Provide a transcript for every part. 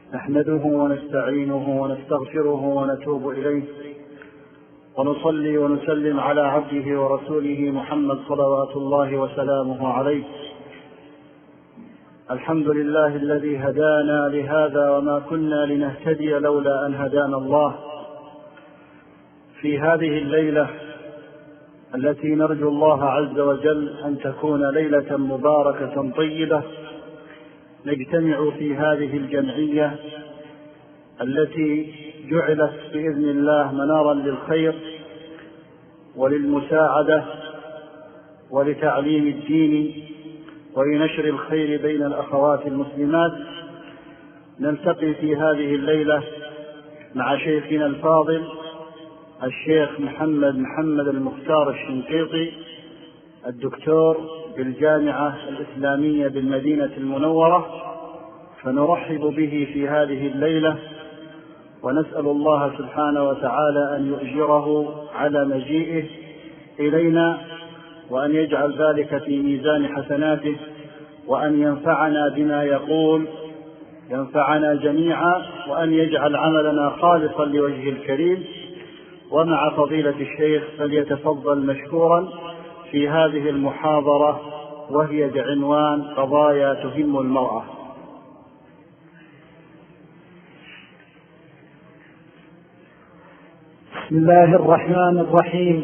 نحمده ونستعينه ونستغفره ونتوب إليه، ونصلي ونسلم على عبده ورسوله محمد صلوات الله وسلامه عليه. الحمد لله الذي هدانا لهذا وما كنا لنهتدي لولا أن هدانا الله. في هذه الليلة التي نرجو الله عز وجل أن تكون ليلة مباركة طيبة، نجتمع في هذه الجمعية التي جعلت بإذن الله منارا للخير وللمساعدة ولتعليم الدين ولنشر الخير بين الأخوات المسلمات. نلتقي في هذه الليلة مع شيخنا الفاضل الشيخ محمد المختار الشنقيطي، الدكتور بالجامعة الإسلامية بالمدينة المنورة، فنرحب به في هذه الليلة، ونسأل الله سبحانه وتعالى أن يؤجره على مجيئه إلينا، وأن يجعل ذلك في ميزان حسناته، وأن ينفعنا بما يقول، ينفعنا جميعا، وأن يجعل عملنا خالصا لوجهه الكريم. ومع فضيلة الشيخ فليتفضل مشكورا في هذه المحاضرة، وهي بعنوان قضايا تهم المرأة. بسم الله الرحمن الرحيم.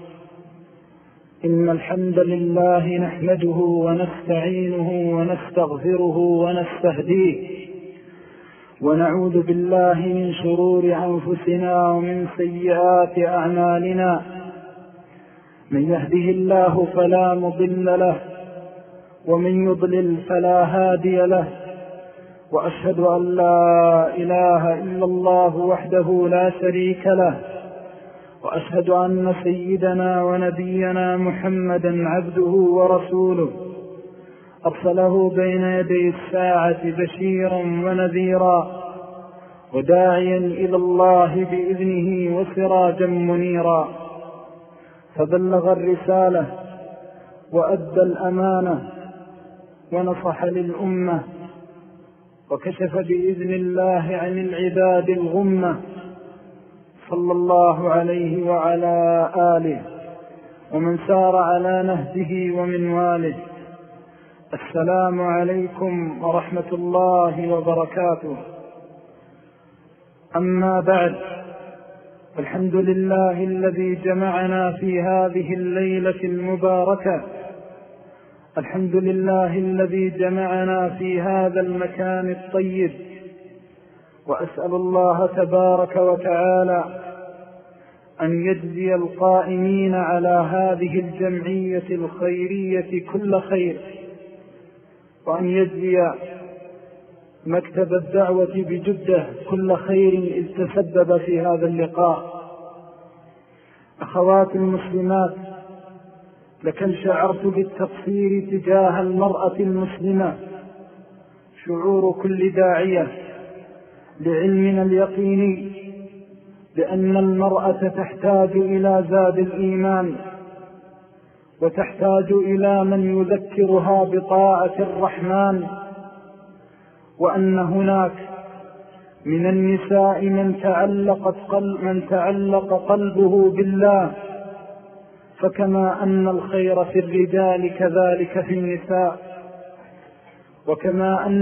إن الحمد لله نحمده ونستعينه ونستغفره ونستهديه، ونعوذ بالله من شرور أنفسنا ومن سيئات أعمالنا. من يهده الله فلا مضل له، ومن يضلل فلا هادي له، وأشهد أن لا إله إلا الله وحده لا شريك له، وأشهد أن سيدنا ونبينا محمدا عبده ورسوله، أرسله بين يدي الساعة بشيرا ونذيرا، وداعيا إلى الله بإذنه وسراجا منيرا، فبلغ الرسالة وأدى الأمانة ونصح للأمة، وكشف بإذن الله عن العباد الغمة، صلى الله عليه وعلى آله ومن سار على نهجه ومن واله. السلام عليكم ورحمة الله وبركاته. أما بعد، الحمد لله الذي جمعنا في هذه الليلة المباركة، الحمد لله الذي جمعنا في هذا المكان الطيب، وأسأل الله تبارك وتعالى أن يجزي القائمين على هذه الجمعية الخيرية كل خير، وأن يجزي مكتب الدعوة بجدة كل خير إذ تسبب في هذا اللقاء. أخوات المسلمات، لكن شعرت بالتقصير تجاه المرأة المسلمة شعور كل داعية لعلمنا اليقيني بأن المرأة تحتاج إلى زاد الإيمان، وتحتاج إلى من يذكرها بطاعة الرحمن، وأن هناك من النساء من تعلق قلبه بالله، فكما أن الخير في الرجال كذلك في النساء، وكما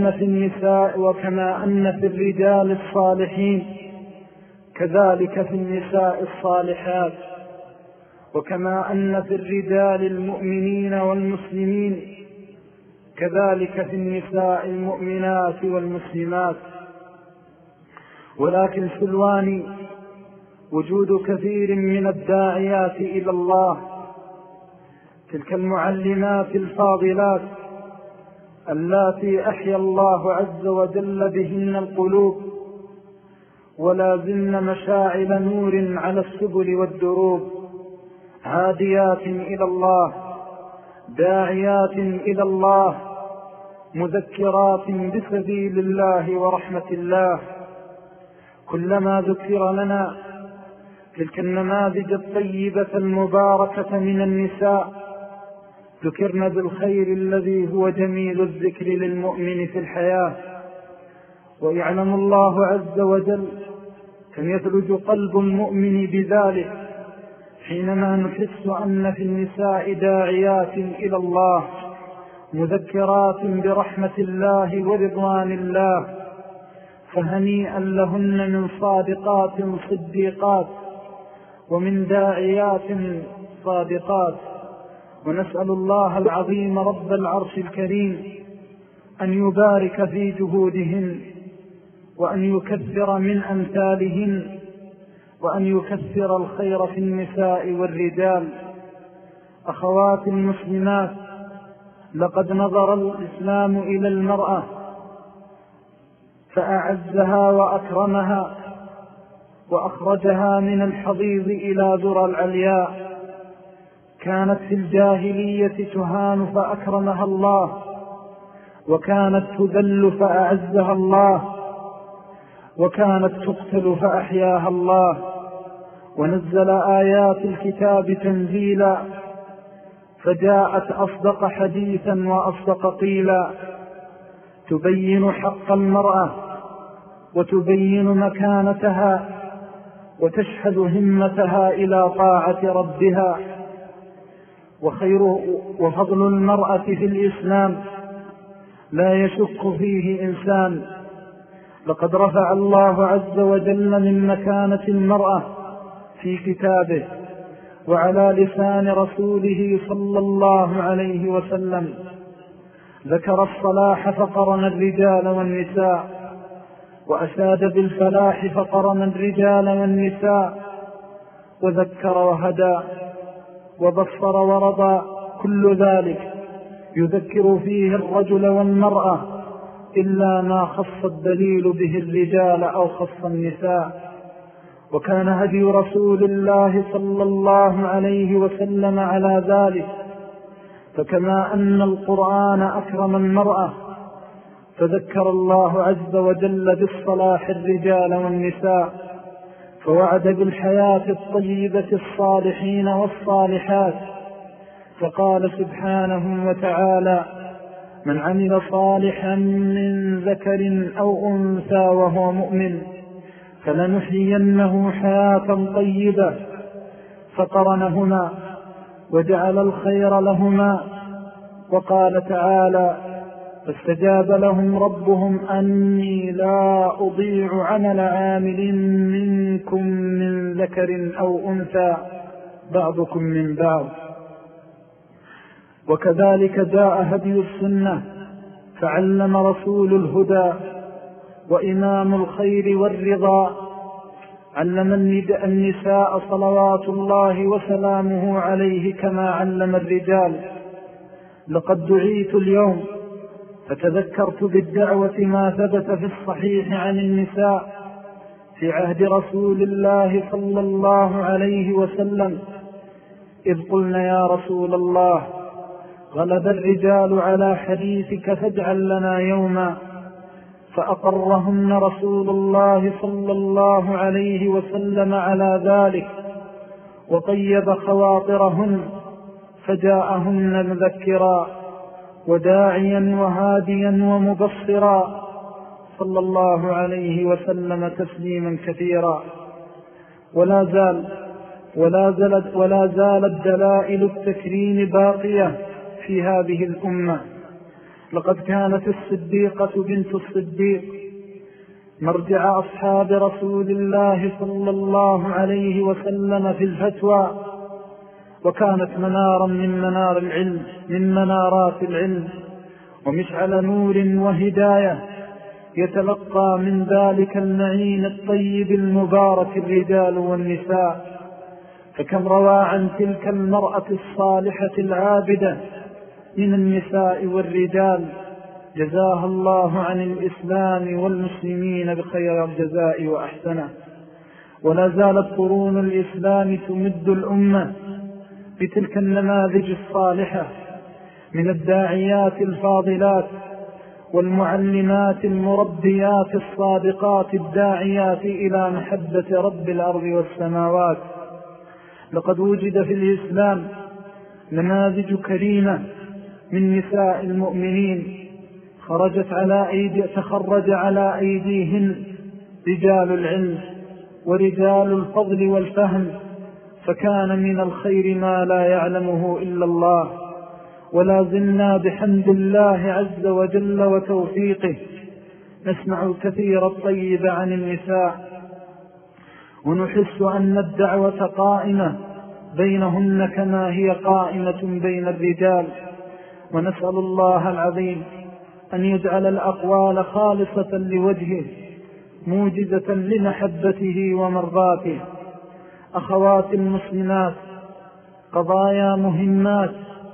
أن في الرجال الصالحين كذلك في النساء الصالحات، وكما أن في الرجال المؤمنين والمسلمين كذلك في النساء المؤمنات والمسلمات. ولكن سلواني وجود كثير من الداعيات إلى الله، تلك المعلمات الفاضلات اللاتي أحيا الله عز وجل بهن القلوب، ولا زلن مشاعل نور على السبل والدروب، هاديات إلى الله، داعيات إلى الله، مذكرات بسبيل الله ورحمة الله. كلما ذكر لنا تلك النماذج الطيبة المباركة من النساء، ذكرنا بالخير الذي هو جميل الذكر للمؤمن في الحياة، ويعلم الله عز وجل كم يثلج قلب المؤمن بذلك حينما نحس أن في النساء داعيات إلى الله مذكرات برحمة الله ورضوان الله، فهنيئا لهن من صادقات صديقات ومن داعيات صادقات. ونسأل الله العظيم رب العرش الكريم أن يبارك في جهودهن، وأن يكثر من أمثالهن، وأن يكثر الخير في النساء والرجال. أخوات المسلمات، لقد نظر الإسلام إلى المرأة فأعزها وأكرمها وأخرجها من الحضيض إلى ذرى العلياء. كانت في الجاهلية تهان فأكرمها الله، وكانت تذل فأعزها الله، وكانت تقتل فأحياها الله، ونزل آيات الكتاب تنزيلا فجاءت أصدق حديثا وأصدق قيلا، تبين حق المرأة وتبين مكانتها وتشحذ همتها إلى طاعة ربها. وفضل المرأة في الإسلام لا يشك فيه إنسان. لقد رفع الله عز وجل من مكانة المرأة في كتابه وعلى لسان رسوله صلى الله عليه وسلم. ذكر الصلاح فقرن الرجال والنساء، وأشاد بالفلاح فقرن الرجال والنساء، وذكر وهدى وبصر ورضى، كل ذلك يذكر فيه الرجل والمرأة إلا ما خص الدليل به الرجال أو خص النساء. وكان هدي رسول الله صلى الله عليه وسلم على ذلك. فكما أن القرآن أكرم المرأة، فذكر الله عز وجل بالصلاح الرجال والنساء، فوعد بالحياة الطيبة الصالحين والصالحات، فقال سبحانه وتعالى: من عمل صالحا من ذكر أو أنثى وهو مؤمن فلنحيينه حياة طيبة، فقرنهما وجعل الخير لهما. وقال تعالى: فاستجاب لهم ربهم أني لا أضيع عمل عامل منكم من ذكر أو أنثى بعضكم من بعض. وكذلك جاء هدي السنة، فعلم رسول الهدى وإمام الخير والرضا، علم النساء صلوات الله وسلامه عليه كما علم الرجال. لقد دعيت اليوم فتذكرت بالدعوة ما ثبت في الصحيح عن النساء في عهد رسول الله صلى الله عليه وسلم، إذ قلنا: يا رسول الله، غلب الرجال على حديثك فاجعل لنا يوما. فأقرهن رسول الله صلى الله عليه وسلم على ذلك، وطيب خواطرهن، فجاءهن مذكرا وداعيا وهاديا ومبصرا، صلى الله عليه وسلم تسليما كثيرا. ولا زالت دلائل التكريم باقية في هذه الأمة. لقد كانت الصديقة بنت الصديق مرجع أصحاب رسول الله صلى الله عليه وسلم في الفتوى، وكانت منارا من منارات العلم، ومشعل نور وهداية يتلقى من ذلك المعين الطيب المبارك الرجال والنساء. فكم روى عن تلك المرأة الصالحة العابدة من النساء والرجال، جزاها الله عن الإسلام والمسلمين بخير الجزاء وأحسنه. ولا زالت قرون الإسلام تمد الأمة بتلك النماذج الصالحة من الداعيات الفاضلات والمعلمات المربيات الصادقات الداعيات إلى محبة رب الأرض والسماوات. لقد وجد في الإسلام نماذج كريمة من نساء المؤمنين، تخرج على أيديهن رجال العلم ورجال الفضل والفهم، فكان من الخير ما لا يعلمه إلا الله. ولا زلنا بحمد الله عز وجل وتوفيقه نسمع الكثير الطيب عن النساء، ونحس أن الدعوة قائمة بينهن كما هي قائمة بين الرجال. ونسأل الله العظيم أن يجعل الأقوال خالصة لوجهه موجزة لمحبته ومرضاته. أخوات المسلمات، قضايا مهمات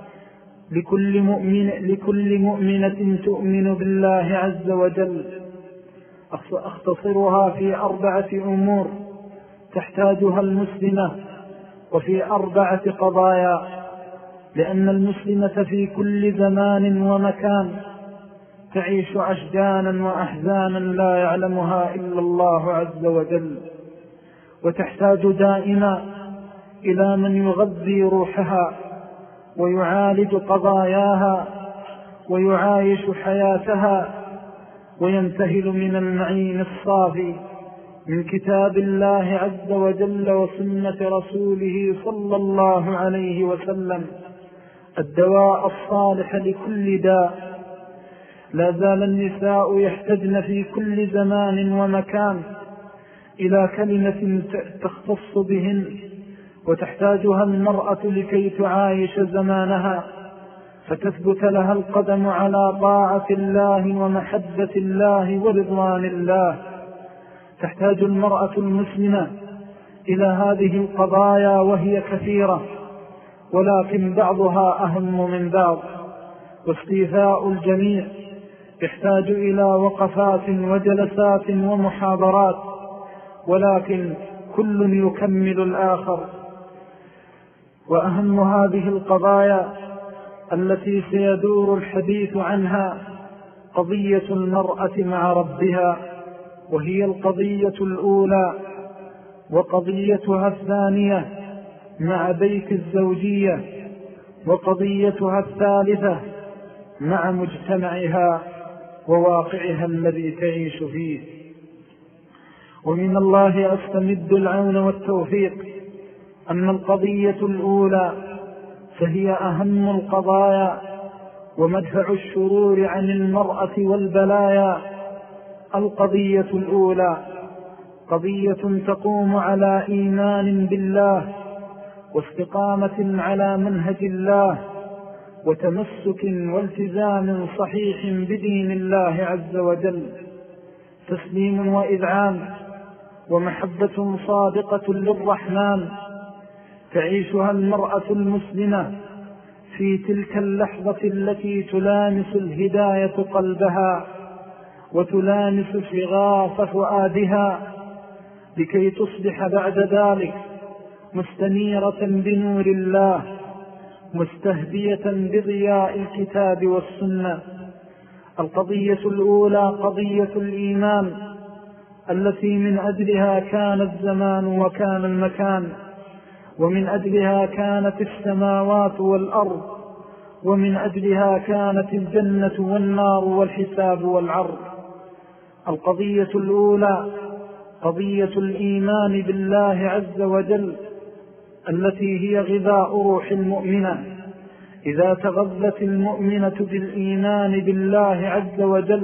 لكل مؤمنة تؤمن بالله عز وجل، أختصرها في 4 أمور تحتاجها المسلمة، وفي 4 قضايا، لأن المسلمة في كل زمان ومكان تعيش أشجانا وأحزانا لا يعلمها إلا الله عز وجل، وتحتاج دائما إلى من يغذي روحها ويعالج قضاياها ويعايش حياتها، وينتهل من المعين الصافي من كتاب الله عز وجل وسنة رسوله صلى الله عليه وسلم الدواء الصالح لكل داء. لا زال النساء يحتجن في كل زمان ومكان إلى كلمة تختص بهن، وتحتاجها المرأة لكي تعايش زمانها، فتثبت لها القدم على طاعة الله ومحبة الله ورضوان الله. تحتاج المرأة المسلمة إلى هذه القضايا وهي كثيرة، ولكن بعضها أهم من بعض، واستيفاء الجميع يحتاج إلى وقفات وجلسات ومحاضرات، ولكن كل يكمل الآخر. وأهم هذه القضايا التي سيدور الحديث عنها قضية المرأة مع ربها، وهي القضية الأولى، وقضيتها الثانية مع بيت الزوجية، وقضيتها الثالثة مع مجتمعها وواقعها الذي تعيش فيه. ومن الله أستمد العون والتوفيق. أما القضية الأولى فهي أهم القضايا ومدفع الشرور عن المرأة والبلايا. القضية الأولى قضية تقوم على إيمان بالله واستقامة على منهج الله وتمسك والتزام صحيح بدين الله عز وجل، تسليم وإذعان ومحبة صادقة للرحمن تعيشها المرأة المسلمة في تلك اللحظة التي تلامس الهداية قلبها وتلامس شغاف فؤادها، لكي تصبح بعد ذلك مستنيرة بنور الله مستهدية بضياء الكتاب والسنة. القضية الأولى قضية الإيمان التي من أجلها كان الزمان وكان المكان، ومن أجلها كانت السماوات والأرض، ومن أجلها كانت الجنة والنار والحساب والعرض. القضية الأولى قضية الإيمان بالله عز وجل التي هي غذاء روح المؤمنة. إذا تغذت المؤمنة بالإيمان بالله عز وجل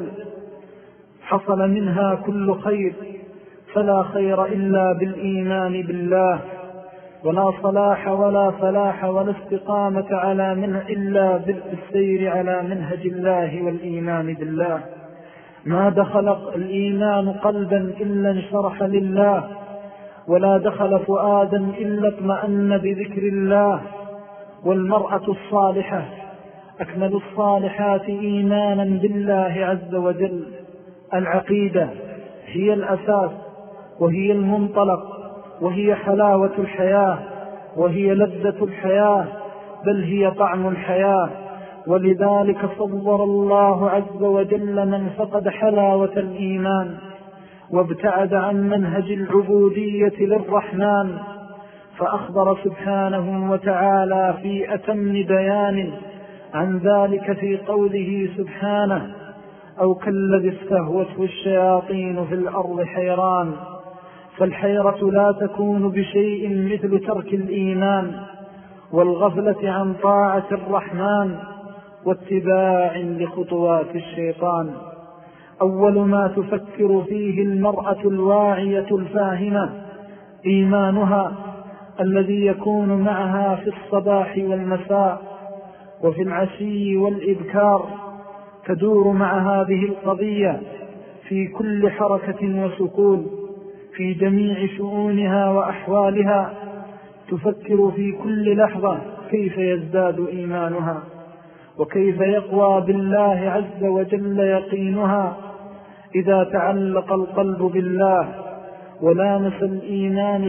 حصل منها كل خير، فلا خير إلا بالإيمان بالله، ولا صلاح ولا فلاح ولا استقامة إلا بالسير على منهج الله والإيمان بالله. ما دخل الإيمان قلبا إلا انشرح لله، ولا دخل فؤادا إلا اطمأن بذكر الله. والمرأة الصالحة أكمل الصالحات إيمانا بالله عز وجل. العقيدة هي الأساس وهي المنطلق وهي حلاوة الحياة وهي لذة الحياة، بل هي طعم الحياة. ولذلك صور الله عز وجل من فقد حلاوة الإيمان وابتعد عن منهج العبودية للرحمن، فأخبر سبحانه وتعالى في أتم بيان عن ذلك في قوله سبحانه: أو كالذي استهوته الشياطين في الأرض حيران. فالحيرة لا تكون بشيء مثل ترك الإيمان والغفلة عن طاعة الرحمن واتباع لخطوات الشيطان. أول ما تفكر فيه المرأة الواعية الفاهمة إيمانها الذي يكون معها في الصباح والمساء وفي العشي والإبكار. تدور مع هذه القضية في كل حركة وسكون في جميع شؤونها وأحوالها. تفكر في كل لحظة كيف يزداد إيمانها وكيف يقوى بالله عز وجل يقينها. إذا تعلق القلب بالله ولامس الإيمان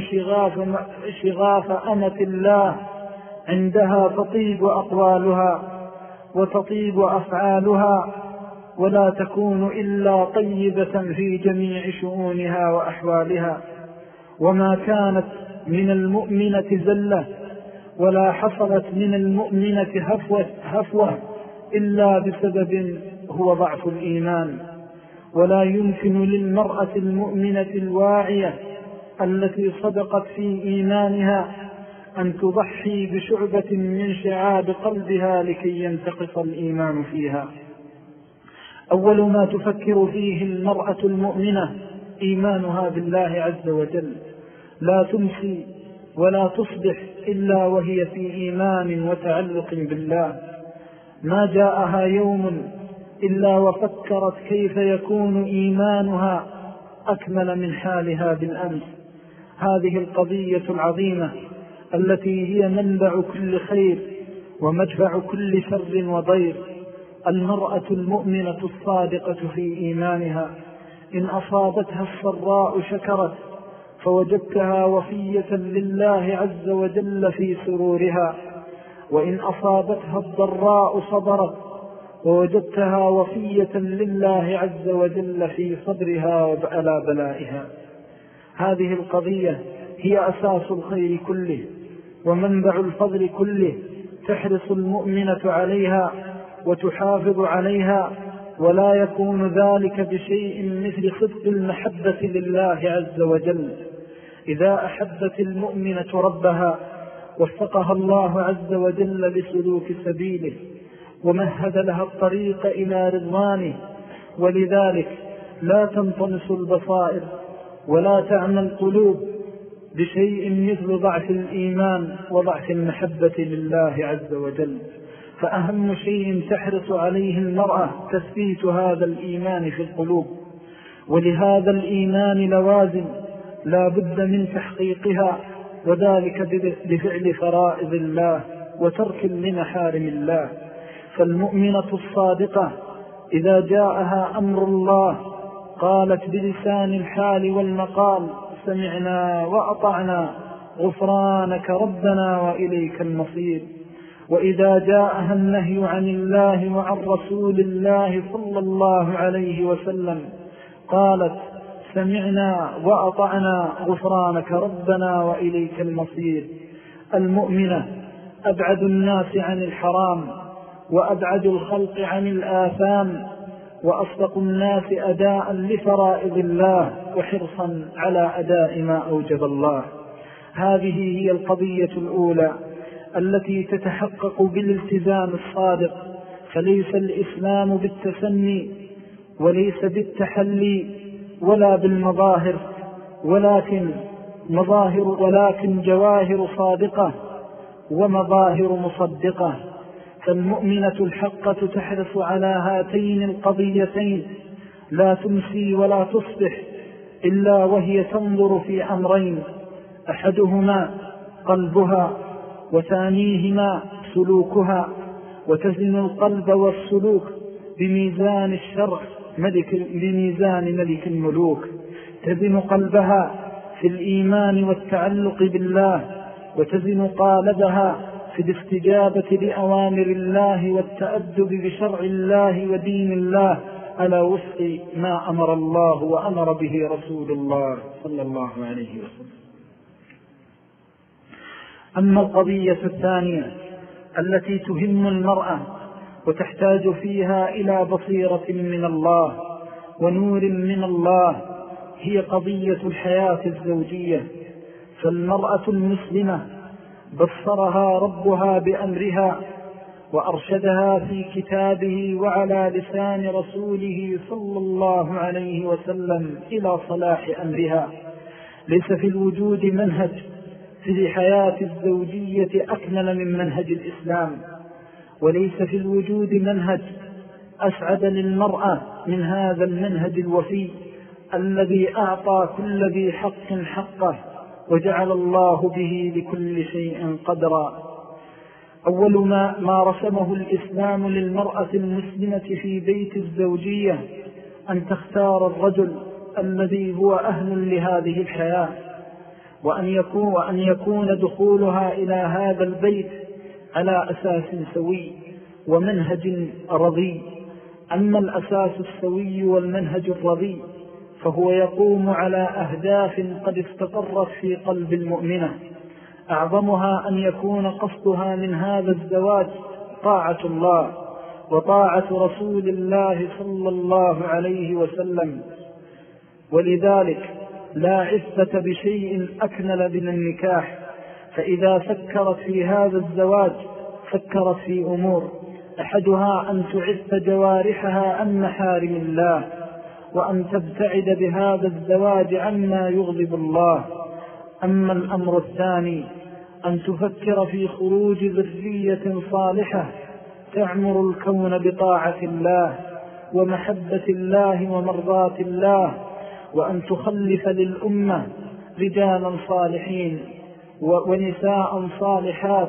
شغاف أمة الله عندها تطيب أقوالها وتطيب أفعالها، ولا تكون إلا طيبة في جميع شؤونها وأحوالها. وما كانت من المؤمنة زلة ولا حصلت من المؤمنة هفوة إلا بسبب هو ضعف الإيمان. ولا يمكن للمرأة المؤمنة الواعية التي صدقت في إيمانها أن تضحي بشعبة من شعاب قلبها لكي ينتقص الإيمان فيها. أول ما تفكر فيه المرأة المؤمنة إيمانها بالله عز وجل. لا تمسي ولا تصبح إلا وهي في إيمان وتعلق بالله. ما جاءها يوم إلا وفكرت كيف يكون إيمانها أكمل من حالها بالأمس. هذه القضية العظيمة التي هي منبع كل خير ومدفع كل شر وضير. المرأة المؤمنة الصادقة في إيمانها إن أصابتها السراء شكرت فوجدتها وفية لله عز وجل في سرورها، وإن أصابتها الضراء صبرت ووجدتها وفية لله عز وجل في صبرها وعلى بلائها. هذه القضية هي أساس الخير كله ومنبع الفضل كله. تحرص المؤمنة عليها وتحافظ عليها، ولا يكون ذلك بشيء مثل صدق المحبة لله عز وجل. إذا أحبت المؤمنة ربها وفقها الله عز وجل لسلوك سبيله ومهد لها الطريق إلى رضوانه. ولذلك لا تنطمس البصائر ولا تعمى القلوب بشيء مثل ضعف الإيمان وضعف المحبة لله عز وجل. فأهم شيء تحرص عليه المرأة تثبيت هذا الإيمان في القلوب. ولهذا الإيمان لوازم لا بد من تحقيقها، وذلك بفعل فرائض الله وترك لمحارم الله. فالمؤمنة الصادقة إذا جاءها أمر الله قالت بلسان الحال والمقال سمعنا وأطعنا غفرانك ربنا وإليك المصير. وإذا جاءها النهي عن الله وعن رسول الله صلى الله عليه وسلم قالت سمعنا وأطعنا غفرانك ربنا وإليك المصير. المؤمنة أبعد الناس عن الحرام وأبعد الخلق عن الآثام وأصدق الناس أداء لفرائض الله وحرصا على أداء ما أوجب الله. هذه هي القضية الأولى التي تتحقق بالالتزام الصادق. فليس الإسلام بالتسني وليس بالتحلي ولا بالمظاهر، ولكن جواهر صادقة ومظاهر مصدقة. فالمؤمنة الحقة تحرص على هاتين القضيتين. لا تمسي ولا تصبح إلا وهي تنظر في أمرين: أحدهما قلبها وثانيهما سلوكها. وتزن القلب والسلوك بميزان الشرع بميزان ملك الملوك. تزن قلبها في الإيمان والتعلق بالله، وتزن قالبها في الاستجابة لأوامر الله والتأدب بشرع الله ودين الله على وفق ما أمر الله وأمر به رسول الله صلى الله عليه وسلم. أما القضية الثانية التي تهم المرأة وتحتاج فيها إلى بصيرة من الله ونور من الله، هي قضية الحياة الزوجية. فالمرأة المسلمة بصرها ربها بأمرها وأرشدها في كتابه وعلى لسان رسوله صلى الله عليه وسلم إلى صلاح أمرها. ليس في الوجود منهج في الحياة الزوجية أكمل من منهج الإسلام، وليس في الوجود منهج أسعد للمرأة من هذا المنهج الوفي الذي أعطى كل ذي حق حقه وجعل الله به لكل شيء قدرا. أول ما رسمه الإسلام للمرأة المسلمة في بيت الزوجية أن تختار الرجل الذي هو أهل لهذه الحياة، وأن يكون دخولها إلى هذا البيت على أساس سوي ومنهج رضي. أما الأساس السوي والمنهج الرضي فهو يقوم على أهداف قد استقرت في قلب المؤمنة، أعظمها أن يكون قصدها من هذا الزواج طاعة الله وطاعة رسول الله صلى الله عليه وسلم. ولذلك لا عفة بشيء أكمل من النكاح، فإذا فكرت في هذا الزواج فكرت في أمور، أحدها أن تعف جوارحها عن محارم الله، وأن تبتعد بهذا الزواج عما يغضب الله. أما الأمر الثاني أن تفكر في خروج ذرية صالحة تعمر الكون بطاعة الله ومحبة الله ومرضاة الله، وأن تخلف للأمة رجالا صالحين ونساء صالحات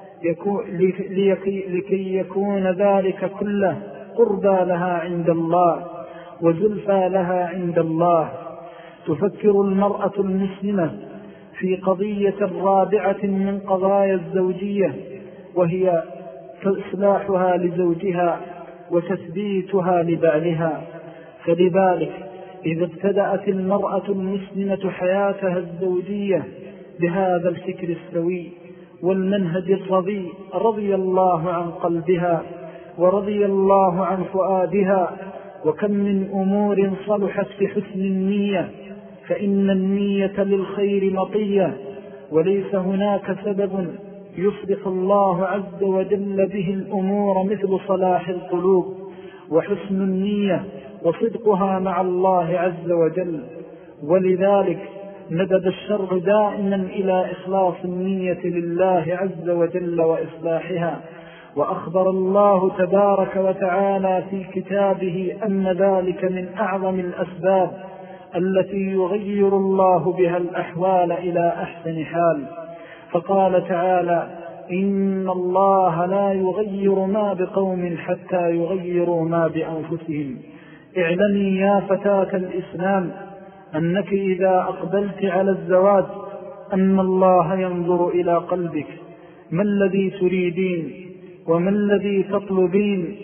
لكي يكون ذلك كله قربى لها عند الله وزلفى لها عند الله. تفكر المرأة المسلمة في قضية رابعة من قضايا الزوجية، وهي إصلاحها لزوجها وتثبيتها لبعلها. فلذلك إذا ابتدأت المرأة المسلمة حياتها الزوجية بهذا الفكر السوي والمنهج الرضي، رضي الله عن قلبها ورضي الله عن فؤادها. وكم من أمور صلحت بحسن النية، فإن النية للخير مطية، وليس هناك سبب يصلح الله عز وجل به الأمور مثل صلاح القلوب وحسن النية وصدقها مع الله عز وجل. ولذلك ندب الشرع دائما إلى إخلاص النية لله عز وجل وإصلاحها. وأخبر الله تبارك وتعالى في كتابه أن ذلك من أعظم الأسباب التي يغير الله بها الأحوال إلى أحسن حال. فقال تعالى: إن الله لا يغير ما بقوم حتى يغيروا ما بأنفسهم. اعلمي يا فتاة الإسلام أنك إذا أقبلت على الزواج أن الله ينظر إلى قلبك، ما الذي تريدين وما الذي تطلبين.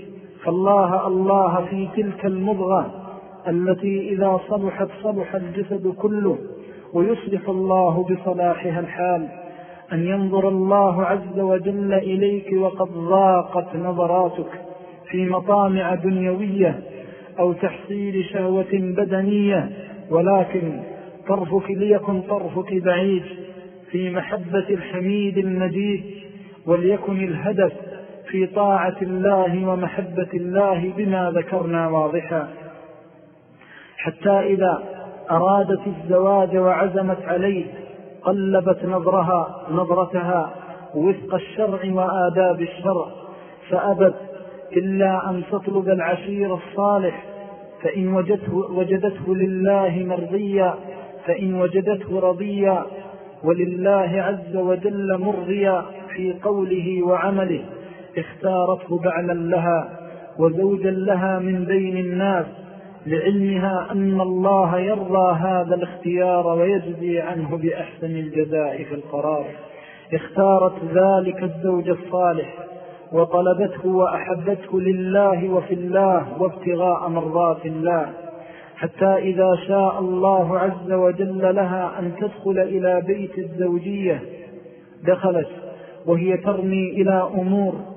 فالله في تلك المضغة التي إذا صلحت صلح الجسد كله، ويصلح الله بصلاحها الحال. أن ينظر الله عز وجل إليك وقد ضاقت نظراتك في مطامع دنيوية أو تحصيل شهوة بدنية، ولكن طرفك ليكن طرفك بعيد في محبة الحميد المجيد، وليكن الهدف في طاعة الله ومحبة الله بما ذكرنا واضحا. حتى إذا أرادت الزواج وعزمت عليه قلبت نظرتها وفق الشرع وآداب الشرع، فأبت إلا أن تطلب العشير الصالح، فإن وجدته لله مرضيا، فإن وجدته رضيا ولله عز وجل مرضيا في قوله وعمله، اختارته بعلا لها وزوجا لها من بين الناس، لعلمها أن الله يرضى هذا الاختيار ويجزي عنه بأحسن الجزاء في القرار. اختارت ذلك الزوج الصالح وطلبته وأحبته لله وفي الله وابتغاء مرضات الله، حتى إذا شاء الله عز وجل لها أن تدخل إلى بيت الزوجية دخلت وهي ترمي إلى أمور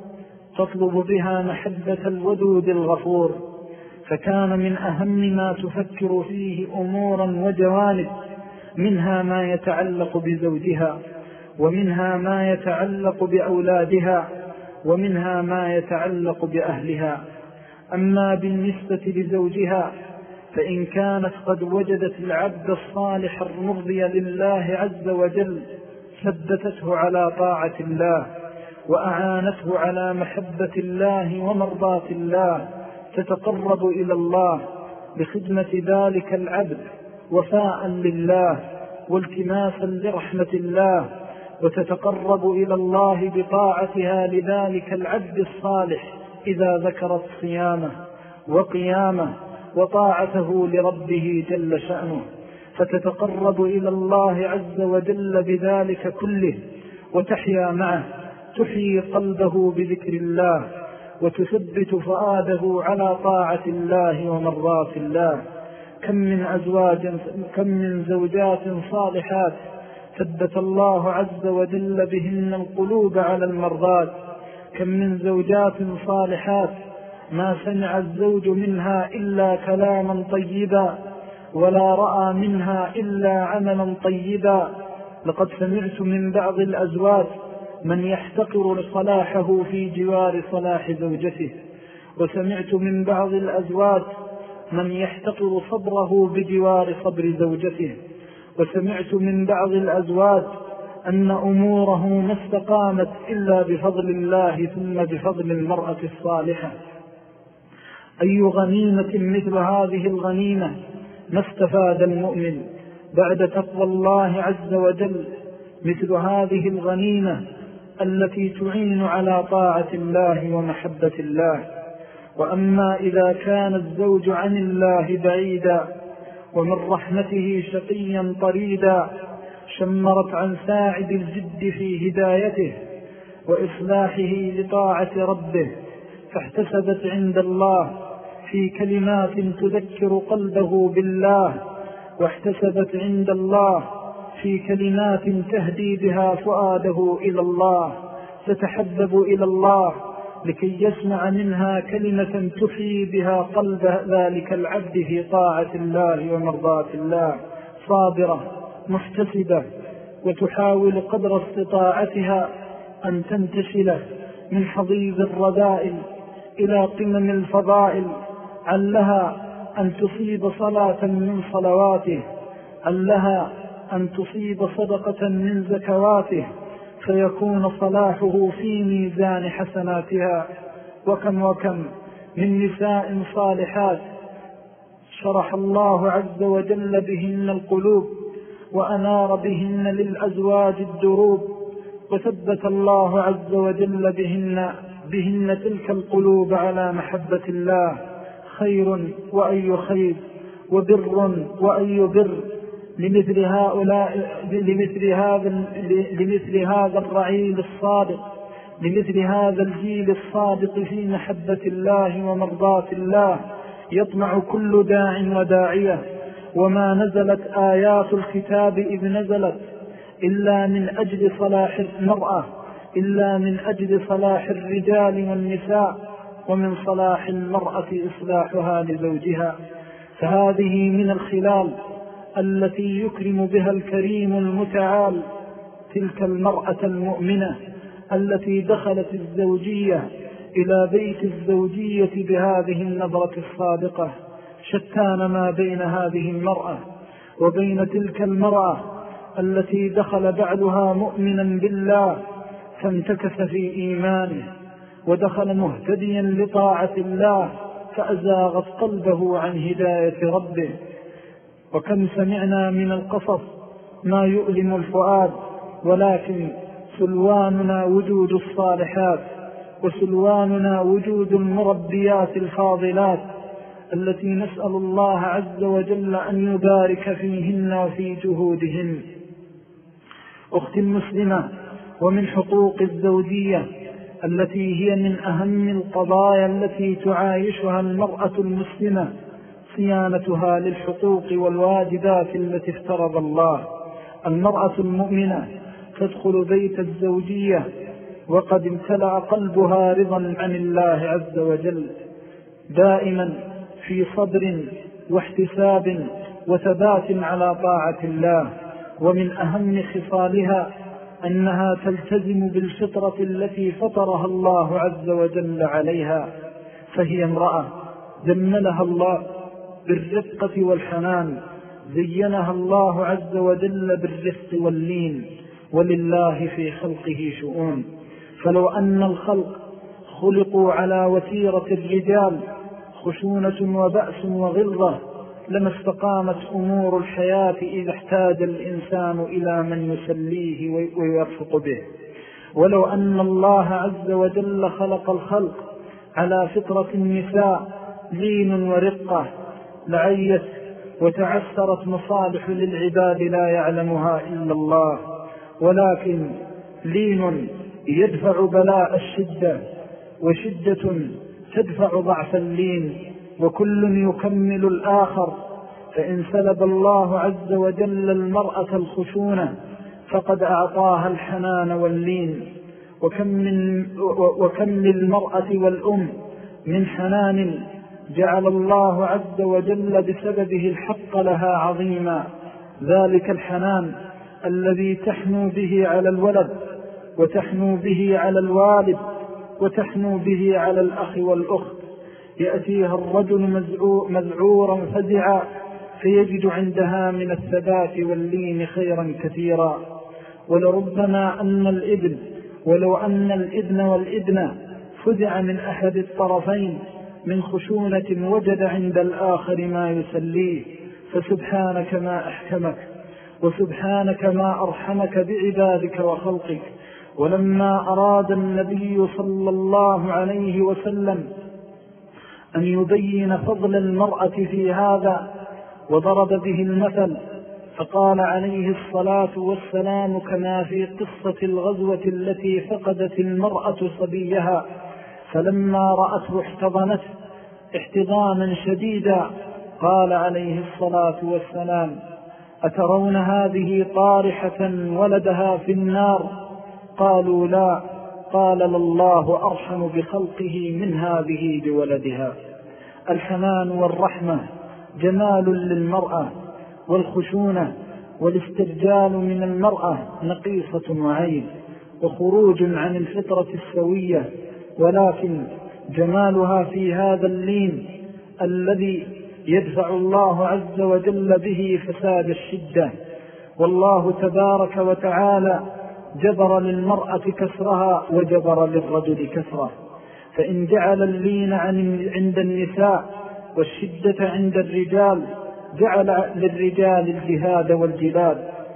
تطلب بها محبة الودود الغفور، فكان من أهم ما تفكر فيه أمورا وجوانب، منها ما يتعلق بزوجها، ومنها ما يتعلق بأولادها، ومنها ما يتعلق بأهلها. أما بالنسبة لزوجها فإن كانت قد وجدت العبد الصالح المرضي لله عز وجل ثبتته على طاعة الله وأعانته على محبة الله ومرضاة الله، تتقرب إلى الله بخدمة ذلك العبد وفاء لله والتماسا لرحمة الله، وتتقرب إلى الله بطاعتها لذلك العبد الصالح إذا ذكرت صيامه وقيامه وطاعته لربه جل شأنه، فتتقرب إلى الله عز وجل بذلك كله، وتحيا معه، تحيي قلبه بذكر الله، وتثبت فؤاده على طاعة الله ومرضاة الله. كم من زوجات صالحات ثبت الله عز وجل بهن القلوب على المرضات، كم من زوجات صالحات ما سمع الزوج منها إلا كلاما طيبا ولا رأى منها إلا عملا طيبا. لقد سمعت من بعض الأزواج من يحتقر صلاحه في جوار صلاح زوجته، وسمعت من بعض الأزواج من يحتقر صبره بجوار صبر زوجته، وسمعت من بعض الأزواج أن أموره ما استقامت إلا بفضل الله ثم بفضل المرأة الصالحة. أي غنيمة مثل هذه الغنيمة ما استفاد المؤمن بعد تقوى الله عز وجل مثل هذه الغنيمة التي تعين على طاعة الله ومحبة الله. وأما إذا كان الزوج عن الله بعيدا ومن رحمته شقيا طريدا، شمرت عن ساعد الجد في هدايته وإصلاحه لطاعة ربه، فاحتسبت عند الله في كلمات تذكر قلبه بالله، واحتسبت عند الله في كلمات تهدي بها فؤاده إلى الله، تتحبب إلى الله لكي يسمع منها كلمة تحيي بها قلب ذلك العبد في طاعة الله ومرضاة الله، صابرة محتسبة، وتحاول قدر استطاعتها أن تنتشل من حضيض الرذائل إلى قمم الفضائل، علها أن تصيب صلاة من صلواته، علها أن تصيب صدقة من زكواته، فيكون صلاحه في ميزان حسناتها. وكم من نساء صالحات شرح الله عز وجل بهن القلوب وأنار بهن للأزواج الدروب، وثبت الله عز وجل بهن تلك القلوب على محبة الله. خير وأي خير، وبر وأي بر لمثل هذا الرعيل الصادق، لمثل هذا الجيل الصادق في محبة الله ومرضاة الله، يطمع كل داع وداعية. وما نزلت آيات الكتاب إذ نزلت إلا من أجل صلاح المرأة، إلا من أجل صلاح الرجال والنساء، ومن صلاح المرأة إصلاحها لزوجها. فهذه من الخلال التي يكرم بها الكريم المتعال تلك المرأة المؤمنة التي دخلت الزوجية إلى بيت الزوجية بهذه النظرة الصادقة. شتان ما بين هذه المرأة وبين تلك المرأة التي دخل بعدها مؤمنا بالله فانتكس في إيمانه، ودخل مهتديا لطاعة الله فأزاغت قلبه عن هداية ربه. وكم سمعنا من القصص ما يؤلم الفؤاد، ولكن سلواننا وجود الصالحات، وسلواننا وجود المربيات الفاضلات التي نسأل الله عز وجل أن يبارك فيهن وفي جهودهن. أختي المسلمة، ومن حقوق الزوجية التي هي من أهم القضايا التي تعايشها المرأة المسلمة صيانتها للحقوق والواجبات التي افترض الله. المرأة المؤمنة تدخل بيت الزوجية وقد امتلأ قلبها رضا عن الله عز وجل، دائما في صبر واحتساب وثبات على طاعة الله. ومن أهم خصالها أنها تلتزم بالفطرة التي فطرها الله عز وجل عليها، فهي امرأة جملها الله بالرفقة والحنان، زينها الله عز وجل بالرفق واللين، ولله في خلقه شؤون. فلو أن الخلق خلقوا على وتيرة الرجال خشونة وبأس وغلظة لما استقامت أمور الحياة إذا احتاج الإنسان إلى من يسليه ويرفق به. ولو أن الله عز وجل خلق الخلق على فطرة النساء لين ورقة لعيت وتعثرت مصالح للعباد لا يعلمها إلا الله، ولكن لين يدفع بلاء الشدة، وشدة تدفع ضعف اللين، وكل يكمل الآخر. فإن سلب الله عز وجل المرأة الخشونة فقد أعطاها الحنان واللين. وكم للمرأة والأم من حنان جعل الله عز وجل بسببه الحق لها عظيما، ذلك الحنان الذي تحنو به على الولد، وتحنو به على الوالد، وتحنو به على الأخ والأخت. يأتيها الرجل مذعورا فزعا فيجد عندها من الثبات واللين خيرا كثيرا. ولربما ولو أن الابن والابنة فزع من أحد الطرفين من خشونة وجد عند الآخر ما يسليه، فسبحانك ما أحكمك، وسبحانك ما أرحمك بعبادك وخلقك. ولما أراد النبي صلى الله عليه وسلم أن يبين فضل المرأة في هذا وضرب به المثل، فقال عليه الصلاة والسلام كما في قصة الغزوة التي فقدت المرأة صبيها فلما رأته احتضنته احتضانا شديدا، قال عليه الصلاة والسلام: أترون هذه طارحة ولدها في النار؟ قالوا لا. قال: لله أرحم بخلقه من هذه بولدها. الحنان والرحمة جمال للمرأة، والخشونة والاسترجال من المرأة نقيصة وعيب وخروج عن الفطرة السوية، ولكن جمالها في هذا اللين الذي يدفع الله عز وجل به فساد الشدة. والله تبارك وتعالى جبر للمرأة كسرها وجبر للرجل كسره، فإن جعل اللين عند النساء والشدة عند الرجال جعل للرجال الجهاد والجلاد،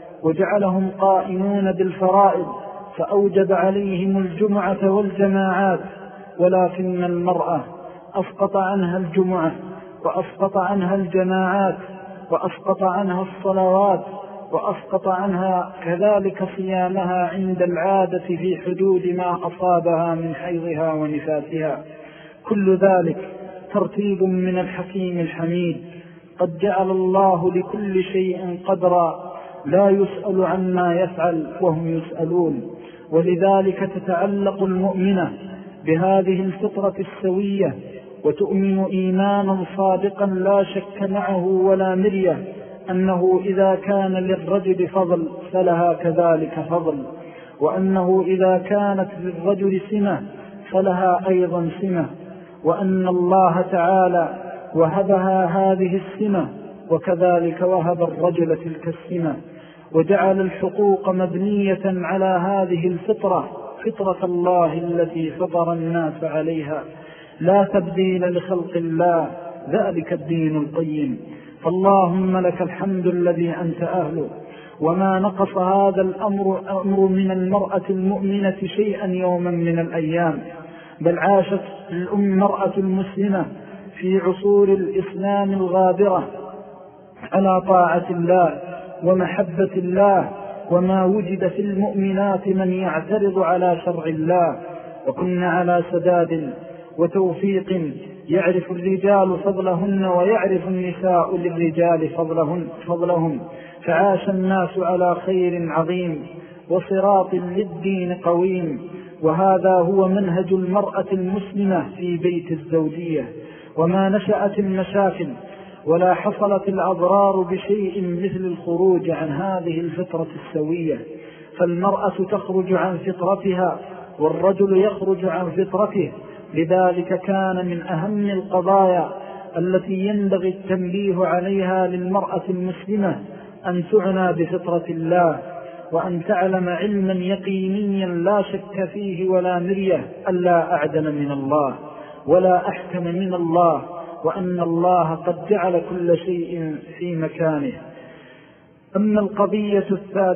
وجعلهم قائمون بالفرائض فأوجب عليهم الجمعة والجماعات. ولكن المرأة أسقط عنها الجمعة، وأسقط عنها الجماعات، وأسقط عنها الصلوات، وأسقط عنها كذلك صيامها عند العادة في حدود ما أصابها من حيضها ونفاسها. كل ذلك ترتيب من الحكيم الحميد. قد جعل الله لكل شيء قدرا، لا يسأل عما يفعل وهم يسألون. ولذلك تتعلق المؤمنة بهذه الفطرة السوية وتؤمن إيمانا صادقا لا شك معه ولا مرية أنه إذا كان للرجل فضل فلها كذلك فضل، وأنه إذا كانت للرجل سمة فلها أيضا سمة، وأن الله تعالى وهبها هذه السمة وكذلك وهب الرجل تلك السمة، وجعل الحقوق مبنية على هذه الفطرة، فطرة الله التي فطر الناس عليها، لا تبديل لخلق الله، ذلك الدين القيم. فاللهم لك الحمد الذي أنت أهله. وما نقص هذا الأمر من المرأة المؤمنة شيئا يوما من الأيام، بل عاشت المرأة المسلمة في عصور الإسلام الغابرة على طاعة الله ومحبة الله، وما وجد في المؤمنات من يعترض على شرع الله، وكنا على سداد وتوفيق يعرف الرجال فضلهن ويعرف النساء للرجال فضلهم، فعاش الناس على خير عظيم وصراط للدين قويم. وهذا هو منهج المرأة المسلمة في بيت الزوجية. وما نشأت المشاكل ولا حصلت الأضرار بشيء مثل الخروج عن هذه الفطرة السوية. فالمرأة تخرج عن فطرتها والرجل يخرج عن فطرته. لذلك كان من أهم القضايا التي ينبغي التنبيه عليها للمرأة المسلمة أن تعنى بفطرة الله، وأن تعلم علما يقينيا لا شك فيه ولا مرية أن لا أعدل من الله ولا أحكم من الله، وأن الله قد جعل كل شيء في مكانه. أما القضية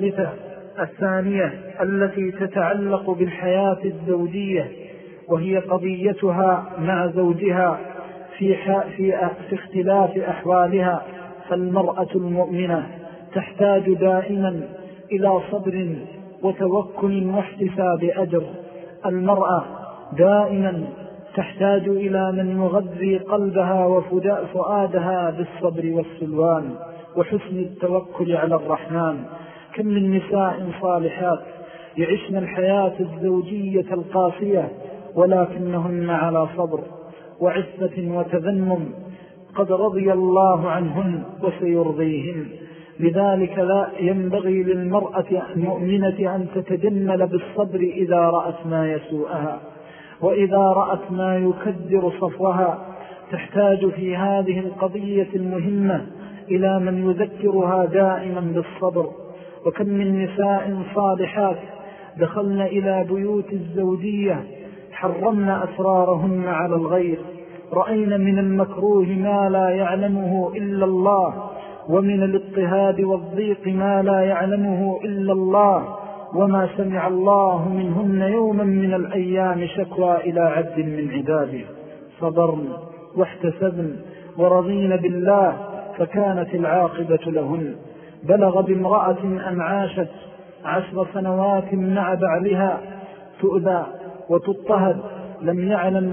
الثانية التي تتعلق بالحياة الزوجية، وهي قضيتها مع زوجها في اختلاف أحوالها، فالمرأة المؤمنة تحتاج دائما إلى صبر وتوكل واحتساب أجر. المرأة دائما تحتاج إلى من يغذي قلبها وفؤادها بالصبر والسلوان وحسن التوكل على الرحمن. كم من نساء صالحات يعشن الحياة الزوجية القاسية ولكنهن على صبر وعفة وتذنم، قد رضي الله عنهن وسيرضيهن. لذلك لا ينبغي للمرأة المؤمنة أن تتجمل بالصبر إذا رأت ما يسوءها وإذا رأت ما يكدر صفوها. تحتاج في هذه القضية المهمة إلى من يذكرها دائما بالصبر. وكم من نساء صالحات دخلن إلى بيوت الزوجية حرمن أسرارهن على الغير، رأين من المكروه ما لا يعلمه إلا الله، ومن الاضطهاد والضيق ما لا يعلمه إلا الله، وما سمع الله منهن يوما من الأيام شكوى إلى عبد من عباده. صبرن واحتسبن ورضين بالله فكانت العاقبة لهن. بلغ بامرأة أن عاشت 10 سنوات مع بعلها تؤذى وتضطهد، لم يعلم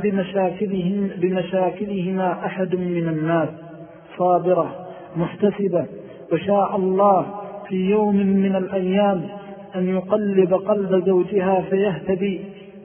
بمشاكلهما أحد من الناس، صابرة محتسبة، وشاء الله في يوم من الأيام أن يقلب قلب زوجها فيهتدي،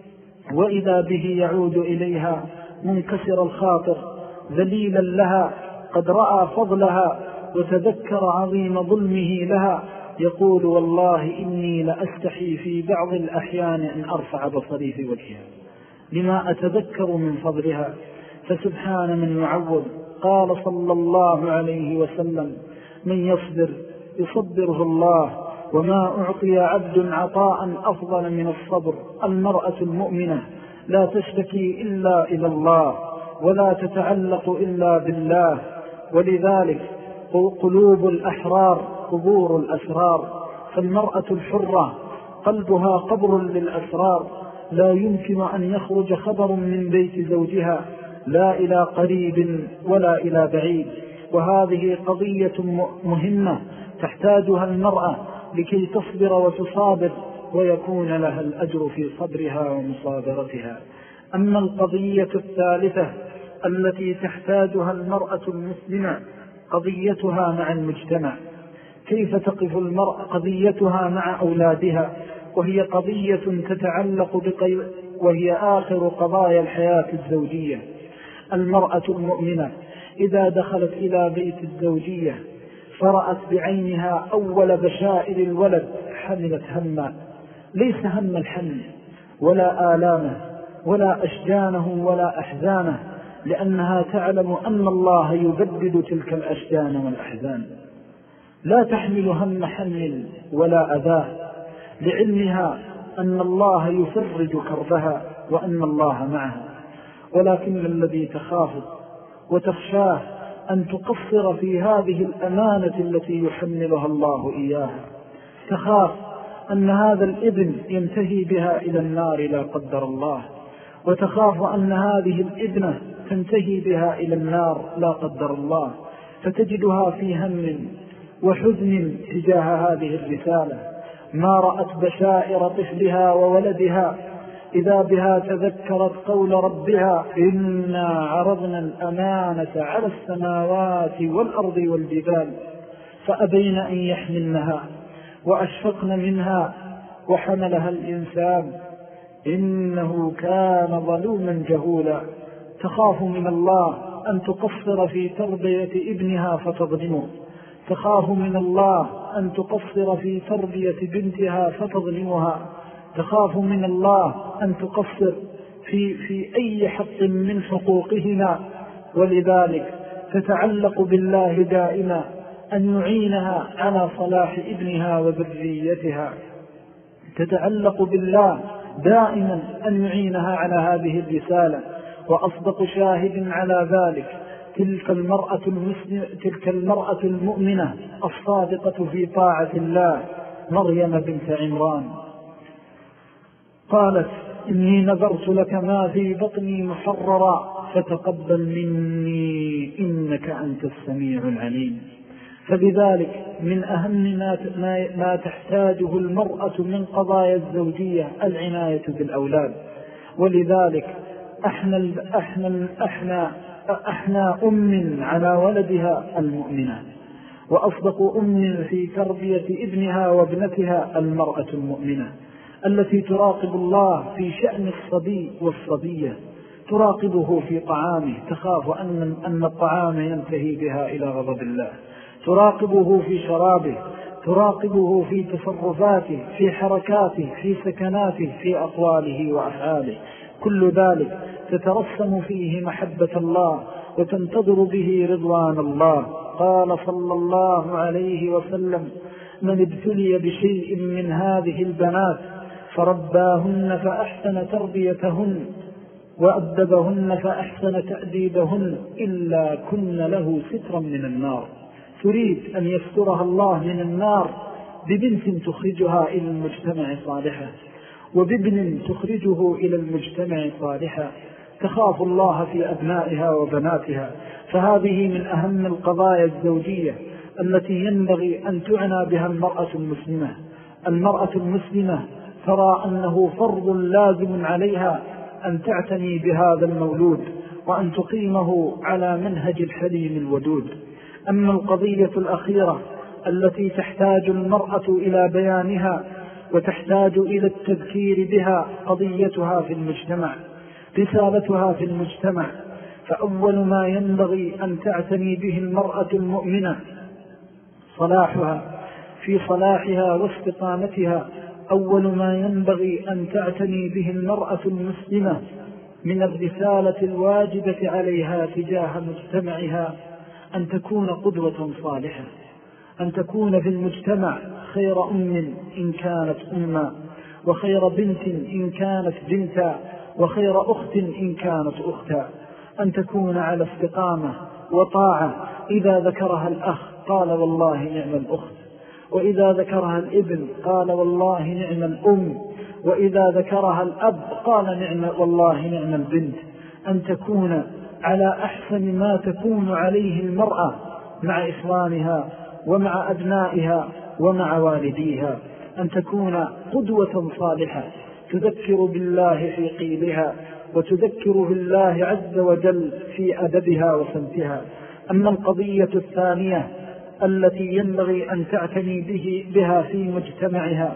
وإذا به يعود إليها منكسر الخاطر ذليلا لها، قد رأى فضلها وتذكر عظيم ظلمه لها، يقول والله إني لأستحي في بعض الأحيان أن أرفع بصري في وجهها لما أتذكر من فضلها. فسبحان من يعوض. قال صلى الله عليه وسلم: من يصبر يصبره الله، وما أعطي عبد عطاء أفضل من الصبر. المرأة المؤمنة لا تشتكي إلا إلى الله ولا تتعلق إلا بالله، ولذلك قلوب الأحرار قبور الأسرار. فالمرأة الحرة قلبها قبر للأسرار، لا يمكن أن يخرج خبر من بيت زوجها لا إلى قريب ولا إلى بعيد. وهذه قضية مهمة تحتاجها المرأة لكي تصبر وتصابر ويكون لها الأجر في صبرها ومصابرتها. أما القضية الثالثة التي تحتاجها المرأة المسلمة قضيتها مع المجتمع. كيف تقف المرأة قضيتها مع أولادها، وهي قضية تتعلق وهي آخر قضايا الحياة الزوجية. المرأة المؤمنة إذا دخلت إلى بيت الزوجية فرأت بعينها أول بشائر الولد حملت هما، ليس هم الحمل ولا آلامه ولا أشجانه ولا أحزانه، لأنها تعلم أن الله يبدد تلك الأشجان والأحزان. لا تحمل هم حمل ولا أذاه، لعلمها أن الله يفرج كربها وأن الله معها. ولكن الذي تخافه وتخشاه أن تقصر في هذه الأمانة التي يحملها الله إياها. تخاف أن هذا الابن ينتهي بها إلى النار لا قدر الله، وتخاف أن هذه الابنة تنتهي بها إلى النار لا قدر الله، فتجدها في هم وحزن تجاه هذه الرسالة. ما رأت بشائر طفلها وولدها إذا بها تذكرت قول ربها: إنا عرضنا الأمانة على السماوات والأرض والجبال فأبين أن يحملنها وأشفقن منها وحملها الإنسان إنه كان ظلوما جهولا. تخاف من الله أن تقصر في تربية ابنها فتظلمه، تخاف من الله أن تقصر في تربية بنتها فتظلمها، تخاف من الله أن تقصر في أي حق من حقوقهما، ولذلك تتعلق بالله دائما أن يعينها على صلاح ابنها وذريتها، تتعلق بالله دائما أن يعينها على هذه الرسالة. وأصدق شاهد على ذلك تلك المرأة المؤمنة الصادقة في طاعة الله، مريم بنت عمران، قالت: إني نذرت لك ما في بطني محررا فتقبل مني إنك أنت السميع العليم. فبذلك من أهم ما تحتاجه المرأة من قضايا الزوجية العناية بالأولاد. ولذلك أحنى أم على ولدها المؤمنة، وأصدق أم في تربية ابنها وابنتها المرأة المؤمنة التي تراقب الله في شأن الصبي والصبية، تراقبه في طعامه، تخاف أن الطعام ينتهي بها إلى غضب الله، تراقبه في شرابه، تراقبه في تصرفاته، في حركاته، في سكناته، في أقواله وأفعاله. كل ذلك تترسم فيه محبة الله وتنتظر به رضوان الله. قال صلى الله عليه وسلم: من ابتلي بشيء من هذه البنات فرباهن فأحسن تربيتهن وأدبهن فأحسن تأديبهن إلا كن له سترا من النار. تريد أن يسترها الله من النار ببنت تخرجها إلى المجتمع صالحة، وبابن تخرجه إلى المجتمع صالحا، تخاف الله في أبنائها وبناتها. فهذه من أهم القضايا الزوجية التي ينبغي أن تعنى بها المرأة المسلمة. المرأة المسلمة ترى أنه فرض لازم عليها أن تعتني بهذا المولود وأن تقيمه على منهج الحليم الودود. أما القضية الأخيرة التي تحتاج المرأة إلى بيانها وتحتاج إلى التذكير بها قضيتها في المجتمع، رسالتها في المجتمع، فأول ما ينبغي أن تعتني به المرأة المؤمنة صلاحها. في صلاحها واستقامتها أول ما ينبغي أن تعتني به المرأة المسلمة من الرسالة الواجبة عليها تجاه مجتمعها أن تكون قدوة صالحة، أن تكون في المجتمع خير أم إن كانت أما، وخير بنت إن كانت بنتا، وخير أخت إن كانت أختا، أن تكون على استقامة وطاعة. إذا ذكرها الأخ قال والله نعم الأخت، وإذا ذكرها الابن قال والله نعم الأم، وإذا ذكرها الأب قال نعم والله نعم البنت. أن تكون على أحسن ما تكون عليه المرأة مع إخوانها ومع أبنائها ومع والديها، أن تكون قدوة صالحة تذكر بالله في قيلها وتذكر بالله عز وجل في أدبها وسمتها. أما القضية الثانية التي ينبغي أن تعتني بها في مجتمعها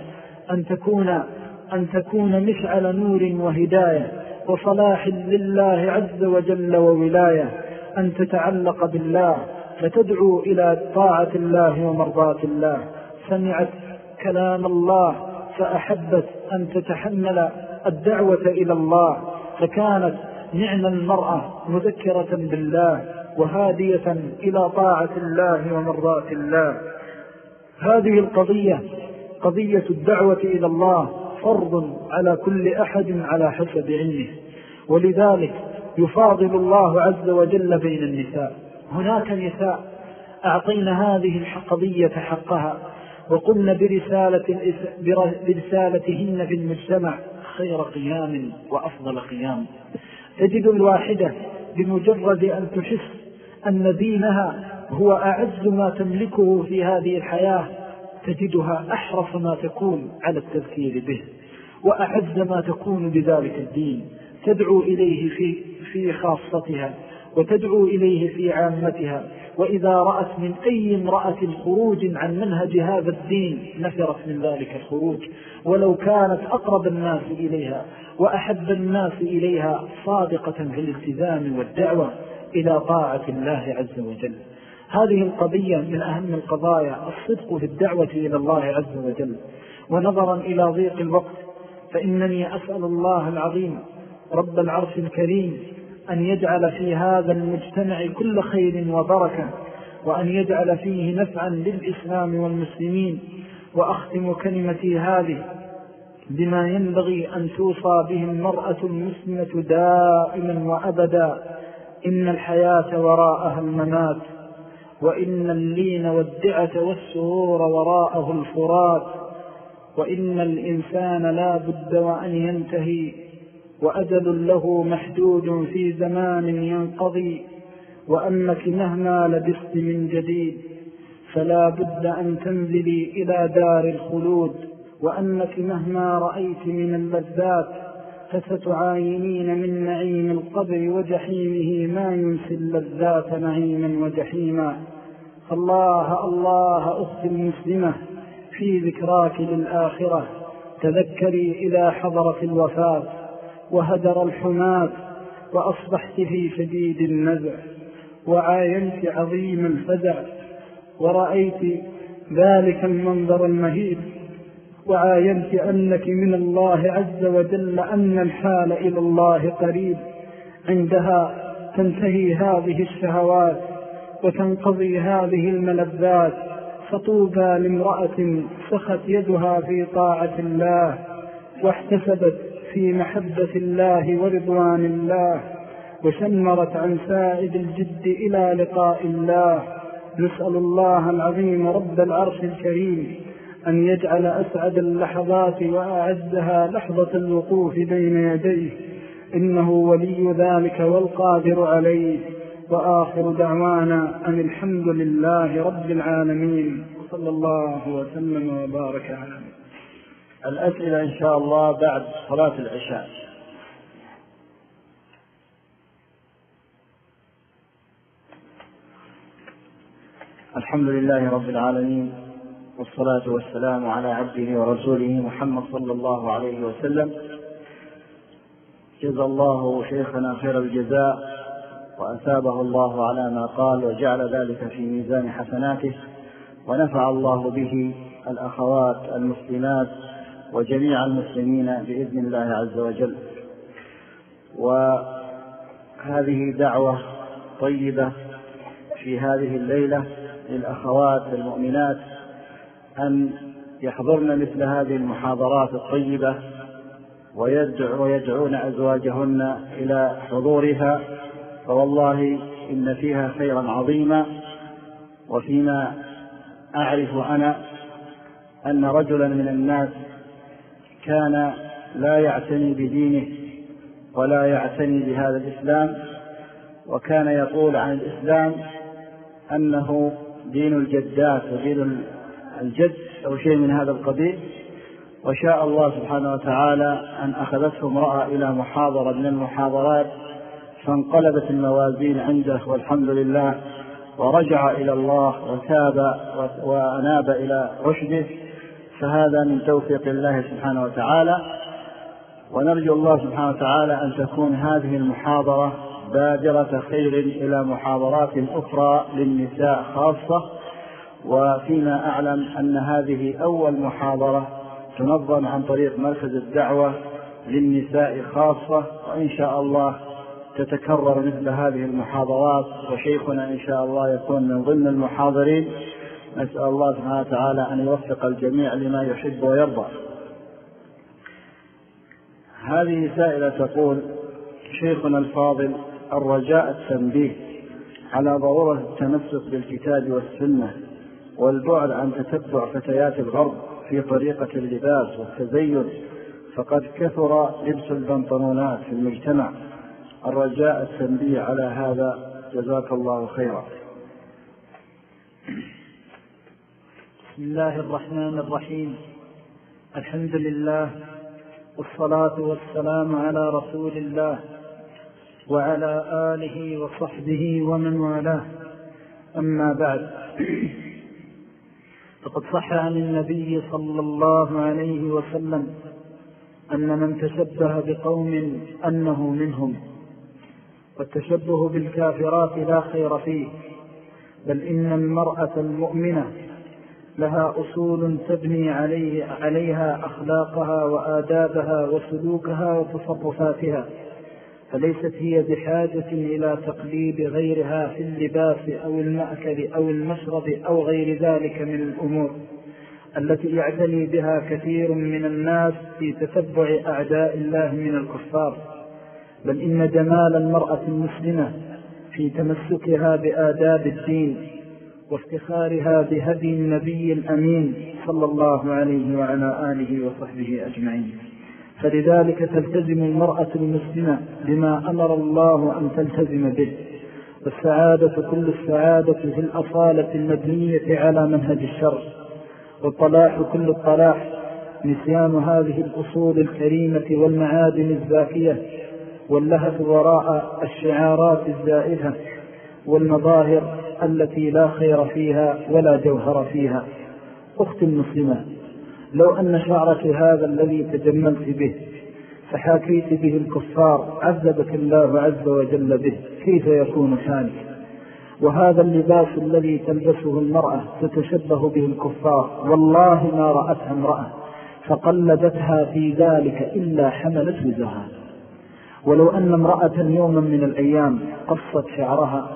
أن تكون مشعل نور وهداية وصلاح لله عز وجل وولاية، أن تتعلق بالله فتدعو إلى طاعة الله ومرضاة الله. سمعت كلام الله فأحبت أن تتحمل الدعوة إلى الله، فكانت نعم المرأة مذكرة بالله وهادية إلى طاعة الله ومرضاة الله. هذه القضية قضية الدعوة إلى الله فرض على كل أحد على حسب علمه، ولذلك يفاضل الله عز وجل بين النساء. هناك نساء أعطينا هذه القضية حقها وقمنا برسالتهن في المجتمع خير قيام وأفضل قيام. تجد الواحدة بمجرد أن تحس أن دينها هو أعز ما تملكه في هذه الحياة تجدها أحرص ما تكون على التذكير به وأعز ما تكون بذلك الدين، تدعو إليه في خاصتها وتدعو إليه في عامتها، وإذا رأت من أي امرأة خروج عن منهج هذا الدين نفرت من ذلك الخروج، ولو كانت أقرب الناس إليها وأحب الناس إليها، صادقة في الالتزام والدعوة إلى طاعة الله عز وجل. هذه القضية من أهم القضايا، الصدق في الدعوة إلى الله عز وجل. ونظرا إلى ضيق الوقت فإنني أسأل الله العظيم رب العرش الكريم أن يجعل في هذا المجتمع كل خير وبركة، وأن يجعل فيه نفعا للإسلام والمسلمين. وأختم كلمتي هذه بما ينبغي أن توصى به المرأة المسلمة دائما وأبدا: إن الحياة وراءها الممات، وإن اللين والدعة والسرور وراءه الفرات، وإن الإنسان لا بد وأن ينتهي، وأجل له محدود في زمان ينقضي، وأنك مهما لبست من جديد فلا بد أن تنزلي إلى دار الخلود، وأنك مهما رأيت من اللذات فستعاينين من نعيم القبر وجحيمه ما ينسي اللذات نعيما وجحيما. الله الله أختي المسلمة، في ذكراك للآخرة تذكري إلى حضرة الوفاة وهدر الحماة، وأصبحت في شديد النزع، وعاينت عظيم الفزع، ورأيت ذلك المنظر المهيب، وعاينت أنك من الله عز وجل أن الحال إلى الله قريب. عندها تنتهي هذه الشهوات وتنقضي هذه الملذات، فطوبى لامرأة سخت يدها في طاعة الله واحتسبت في محبة الله ورضوان الله، وشمرت عن سائد الجد إلى لقاء الله. نسأل الله العظيم رب العرش الكريم أن يجعل أسعد اللحظات وأعزها لحظة الوقوف بين يديه، إنه ولي ذلك والقادر عليه. وآخر دعوانا أن الحمد لله رب العالمين، صلى الله وسلم وبارك على الأسئلة إن شاء الله بعد صلاة العشاء. الحمد لله رب العالمين، والصلاة والسلام على عبده ورسوله محمد صلى الله عليه وسلم. جزا الله شيخنا خير الجزاء، وأثابه الله على ما قال، وجعل ذلك في ميزان حسناته، ونفع الله به الأخوات المسلمات وجميع المسلمين بإذن الله عز وجل. وهذه دعوة طيبة في هذه الليلة للأخوات المؤمنات أن يحضرن مثل هذه المحاضرات الطيبة ويدعون أزواجهن إلى حضورها، فوالله إن فيها خيرا عظيما. وفيما أعرف أنا أن رجلا من الناس كان لا يعتني بدينه ولا يعتني بهذا الإسلام، وكان يقول عن الإسلام أنه دين الجدات ودين الجد أو شيء من هذا القبيل، وشاء الله سبحانه وتعالى أن أخذته امرأة إلى محاضرة من المحاضرات فانقلبت الموازين عنده والحمد لله، ورجع إلى الله وتاب وأناب إلى رشده، فهذا من توفيق الله سبحانه وتعالى. ونرجو الله سبحانه وتعالى أن تكون هذه المحاضرة بادرة خير إلى محاضرات أخرى للنساء خاصة. وفيما أعلم أن هذه أول محاضرة تنظم عن طريق مركز الدعوة للنساء خاصة، وإن شاء الله تتكرر مثل هذه المحاضرات، وشيخنا إن شاء الله يكون من ضمن المحاضرين. نسأل الله سبحانه وتعالى أن يوفق الجميع لما يحب ويرضى. هذه سائلة تقول: شيخنا الفاضل، الرجاء التنبيه على ضرورة التمسك بالكتاب والسنة والبعد عن تتبع فتيات الغرب في طريقة اللباس والتزين، فقد كثر لبس البنطلونات في المجتمع. الرجاء التنبيه على هذا، جزاك الله خيرا. بسم الله الرحمن الرحيم. الحمد لله، والصلاة والسلام على رسول الله وعلى آله وصحبه ومن والاه. أما بعد، فقد صح عن النبي صلى الله عليه وسلم أن من تشبه بقوم أنه منهم، والتشبه بالكافرات لا خير فيه، بل إن المرأة المؤمنة لها أصول تبني عليها أخلاقها وآدابها وسلوكها وتصرفاتها، فليست هي بحاجة إلى تقليد غيرها في اللباس أو المأكل أو المشرب أو غير ذلك من الأمور التي يعتني بها كثير من الناس في تتبع أعداء الله من الكفار، بل إن جمال المرأة المسلمة في تمسكها بآداب الدين وافتخارها بهدي النبي الأمين صلى الله عليه وعلى آله وصحبه أجمعين. فلذلك تلتزم المرأة المسلمة بما أمر الله أن تلتزم به، والسعادة كل السعادة في الأصالة المبنية على منهج الشرع، والطلاح كل الطلاح نسيان هذه الأصول الكريمة والمعادن الزاكية، واللهث وراء الشعارات الزائفة والمظاهر التي لا خير فيها ولا جوهر فيها. أختي المسلمة، لو أن شعرك هذا الذي تجملت به فحاكيت به الكفار عذبك الله عز وجل به، كيف يكون حالك؟ وهذا اللباس الذي تلبسه المرأة تتشبه به الكفار، والله ما رأتها امرأة فقلدتها في ذلك إلا حملت وزرها. ولو أن امرأة يوما من الأيام قصت شعرها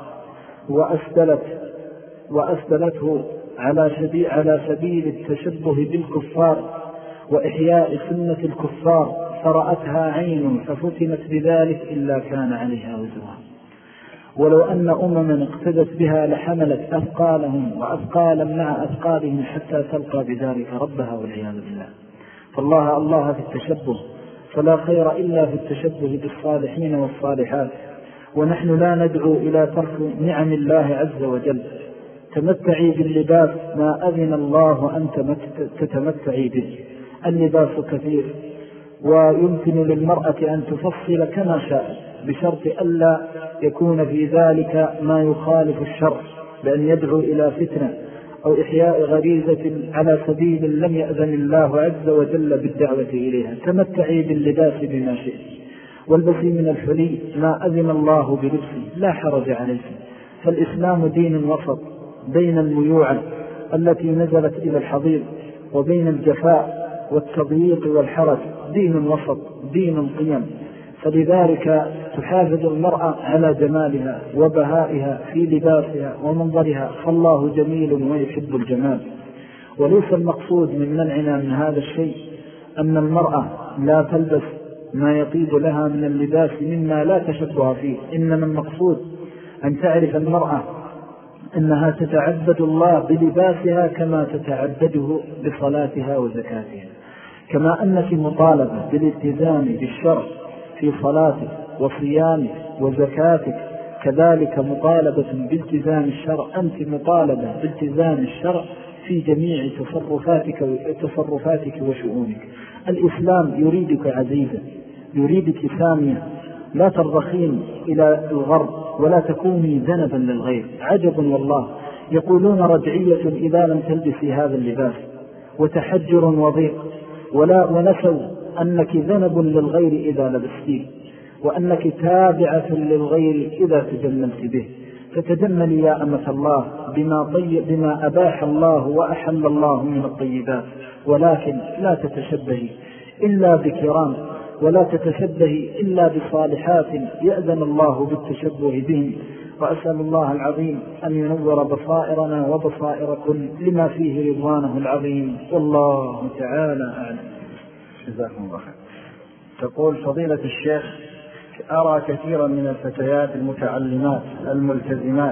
وأسدلته على سبيل التشبه بالكفار وإحياء سنة الكفار، فرأتها عين ففتنت بذلك إلا كان عليها وزرها. ولو أن أمما اقتدت بها لحملت أثقالهم وأثقالا مع أثقالهم حتى تلقى بذلك ربها والعياذ بالله. فالله الله في التشبه، فلا خير إلا في التشبه بالصالحين والصالحات، ونحن لا ندعو إلى ترك نعم الله عز وجل. تمتعي باللباس ما أذن الله أن تتمتعي به. اللباس كثير، ويمكن للمرأة أن تفصل كما شاء، بشرط ألا يكون في ذلك ما يخالف الشرع، بأن يدعو إلى فتنة أو إحياء غريزة على سبيل لم يأذن الله عز وجل بالدعوة إليها. تمتعي باللباس بما شئت، والبسي من الحلي ما أذن الله بلبسه، لا حرج عليك. فالإسلام دين وسط بين الميوعة التي نزلت إلى الحضيض وبين الجفاء والتضييق والحرج، دين وسط، دين قيم. فلذلك تحافظ المرأة على جمالها وبهائها في لباسها ومنظرها، فالله جميل ويحب الجمال. وليس المقصود من منعنا من هذا الشيء أن المرأة لا تلبس ما يطيب لها من اللباس مما لا تشبه فيه، إنما المقصود أن تعرف المرأة أنها تتعبد الله بلباسها كما تتعبده بصلاتها وزكاتها، كما أنك مطالبة بالالتزام بالشرع في صلاتك وصيامك وزكاتك، كذلك مطالبة بالتزام الشرع. أنت مطالبة بالتزام الشرع في جميع تصرفاتك وشؤونك. الإسلام يريدك عزيزة، يريدك سامية، لا ترضخين إلى الغرب ولا تكوني ذنبا للغير. عجب والله، يقولون رجعية إذا لم تلبسي هذا اللباس، وتحجر وضيق، ونسوا أنك ذنب للغير إذا لبستيه، وأنك تابعة للغير إذا تجملت به. فتجملي يا أمة الله بما أباح الله وأحل الله من الطيبات، ولكن لا تتشبهي إلا بكرام، ولا تتشبهي إلا بصالحات يأذن الله بالتشبه بهم. وأسأل الله العظيم أن ينور بصائرنا وبصائركم لما فيه رضوانه العظيم، والله تعالى أعلم. جزاكم الله خير. تقول فضيلة الشيخ: أرى كثيرا من الفتيات المتعلمات الملتزمات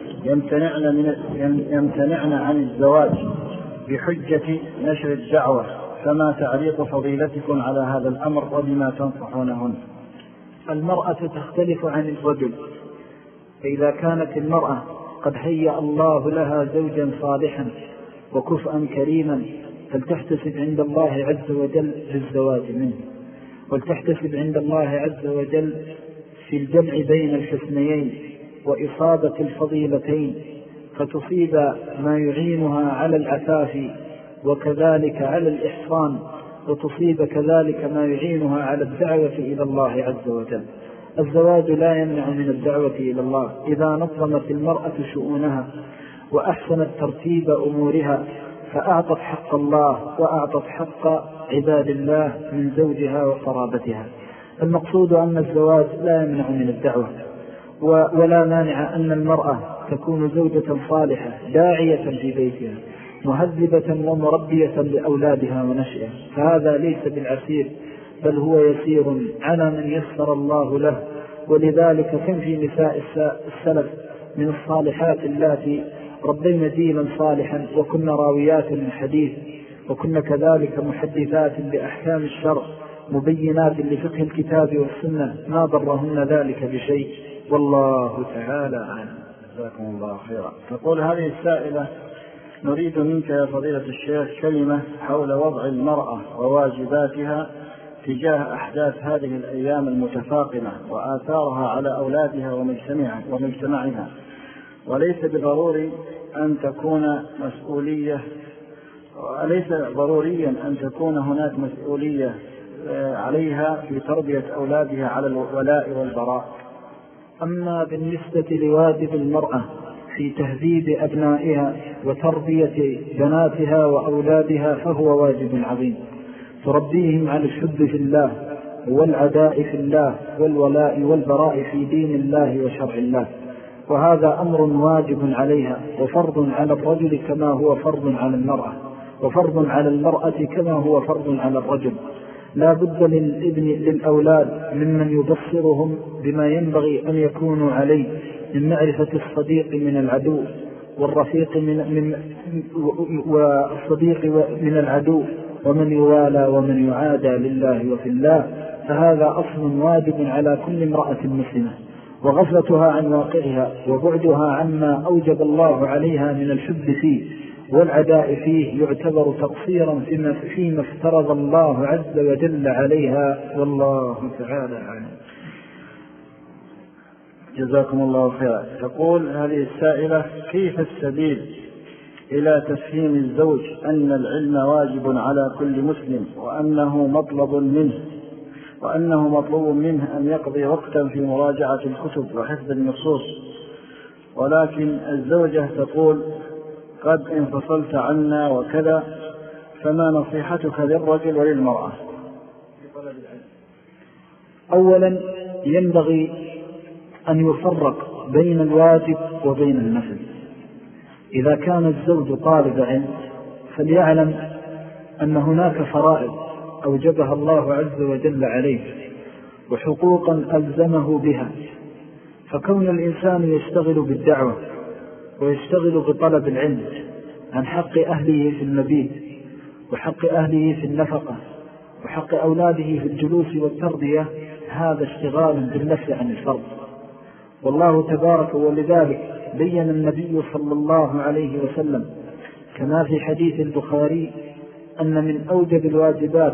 يمتنعن عن الزواج بحجة نشر الدعوة، فما تعليق فضيلتكم على هذا الأمر وبما تنصحونهن؟ المرأة تختلف عن الرجل، فإذا كانت المرأة قد هيأ الله لها زوجا صالحا وكفءا كريما فلتحتسب عند الله عز وجل في الزواج منه، ولتحتسب عند الله عز وجل في الجمع بين الحسنيين وإصابة الفضيلتين، فتصيب ما يعينها على العفاف وكذلك على الإحصان، وتصيب كذلك ما يعينها على الدعوة إلى الله عز وجل. الزواج لا يمنع من الدعوة إلى الله إذا نظمت المرأة شؤونها وأحسنت ترتيب أمورها، فأعطت حق الله وأعطت حق عباد الله من زوجها وقرابتها. المقصود أن الزواج لا يمنع من الدعوة، ولا مانع أن المرأة تكون زوجة صالحة داعية في بيتها مهذبة ومربية لأولادها ونشئها، فهذا ليس بالعسير بل هو يسير على من يسر الله له. ولذلك كم في نساء السلف من الصالحات اللاتي ربين جيلا صالحا وكن راويات للحديث، وكن كذلك محدثات بأحكام الشرع مبينات لفقه الكتاب والسنة، ما ضرهن ذلك بشيء، والله تعالى أعلم. جزاكم الله خيرا. تقول هذه السائلة: نريد منك يا فضيلة الشيخ كلمة حول وضع المرأة وواجباتها تجاه أحداث هذه الأيام المتفاقمة وآثارها على أولادها ومجتمعها، وليس ضروريا أن تكون هناك مسؤولية عليها في تربية أولادها على الولاء والبراء. أما بالنسبة لواجب المرأة في تهذيب أبنائها وتربية بناتها وأولادها فهو واجب عظيم، تربيهم على الحب في الله والعداء في الله والولاء والبراء في دين الله وشرع الله، وهذا أمر واجب عليها وفرض على الرجل كما هو فرض على المرأة، وفرض على المرأة كما هو فرض على الرجل. لا بد للأولاد ممن يبصرهم بما ينبغي أن يكونوا عليه من معرفة الصديق من العدو والرفيق والصديق من العدو ومن يوالى ومن يعادى لله وفي الله، فهذا أصل واجب على كل امرأة مسلمة، وغفلتها عن واقعها وبعدها عما أوجب الله عليها من الحب فيه والعداء فيه يعتبر تقصيرا فيما افترض الله عز وجل عليها، والله تعالى أعلم. جزاكم الله خيرا. تقول هذه السائلة: كيف السبيل إلى تفهيم الزوج أن العلم واجب على كل مسلم وأنه مطلوب منه أن يقضي وقتا في مراجعة الكتب وحفظ النصوص، ولكن الزوجة تقول: قد انفصلت عنا وكذا، فما نصيحتك للرجل وللمرأة؟ أولا ينبغي أن يفرق بين الواجب وبين النفل. إذا كان الزوج طالب علم فليعلم أن هناك فرائض أوجبها الله عز وجل عليه وحقوقا ألزمه بها، فكون الإنسان يشتغل بالدعوة ويشتغل بطلب العلم عن حق أهله في المبيت وحق أهله في النفقة وحق أولاده في الجلوس والتربية، هذا اشتغال بالنفل عن الفرض. والله تبارك ولذلك بين النبي صلى الله عليه وسلم كما في حديث البخاري أن من أوجب الواجبات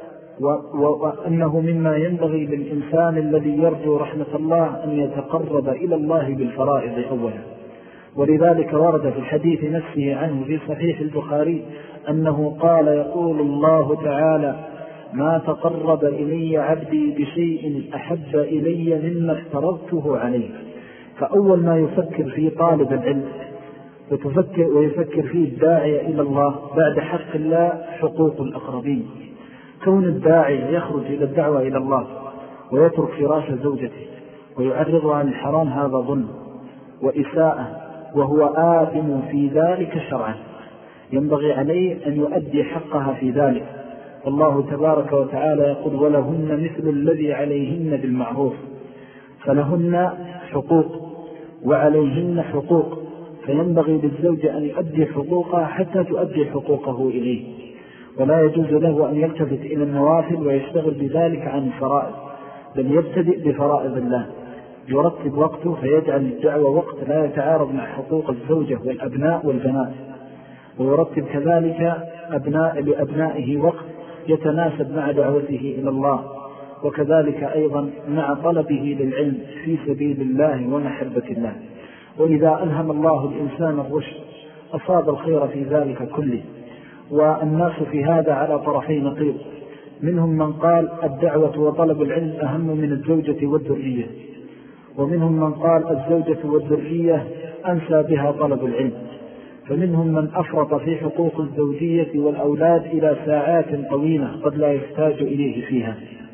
وأنه مما ينبغي للإنسان الذي يرجو رحمة الله أن يتقرب إلى الله بالفرائض أولا. ولذلك ورد في الحديث نفسه عنه في صحيح البخاري أنه قال: يقول الله تعالى: ما تقرب إلي عبدي بشيء أحب إلي مما افترضته عليه. فأول ما يفكر في طالب العلم ويفكر فيه الداعية إلى الله بعد حق الله حقوق الأقربين. كون الداعية يخرج إلى الدعوة إلى الله ويترك فراش زوجته ويعرضها عن الحرام، هذا ظلم وإساءة، وهو آثم في ذلك شرعا، ينبغي عليه أن يؤدي حقها في ذلك. والله تبارك وتعالى يقول: ولهن مثل الذي عليهن بالمعروف، فلهن حقوق وعليهن حقوق، فينبغي للزوجة أن يؤدي حقوقها حتى تؤدي حقوقه إليه، ولا يجوز له أن يلتفت إلى النوافل ويشتغل بذلك عن الفرائض، بل يبتدئ بفرائض الله، يرتب وقته فيجعل الدعوة وقت لا يتعارض مع حقوق الزوجة والأبناء والبنات، ويرتب كذلك لأبنائه وقت يتناسب مع دعوته إلى الله، وكذلك أيضا مع طلبه للعلم في سبيل الله ومحبة الله. وإذا ألهم الله الإنسان الرشد أصاب الخير في ذلك كله. والناس في هذا على طرفي نقيض، منهم من قال الدعوة وطلب العلم أهم من الزوجة والذرية، ومنهم من قال الزوجة والذرية أنسى بها طلب العلم، فمنهم من أفرط في حقوق الزوجية والأولاد إلى ساعات طويلة قد لا يحتاج إليه فيها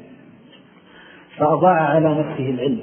فأضاع على نفسه العلم.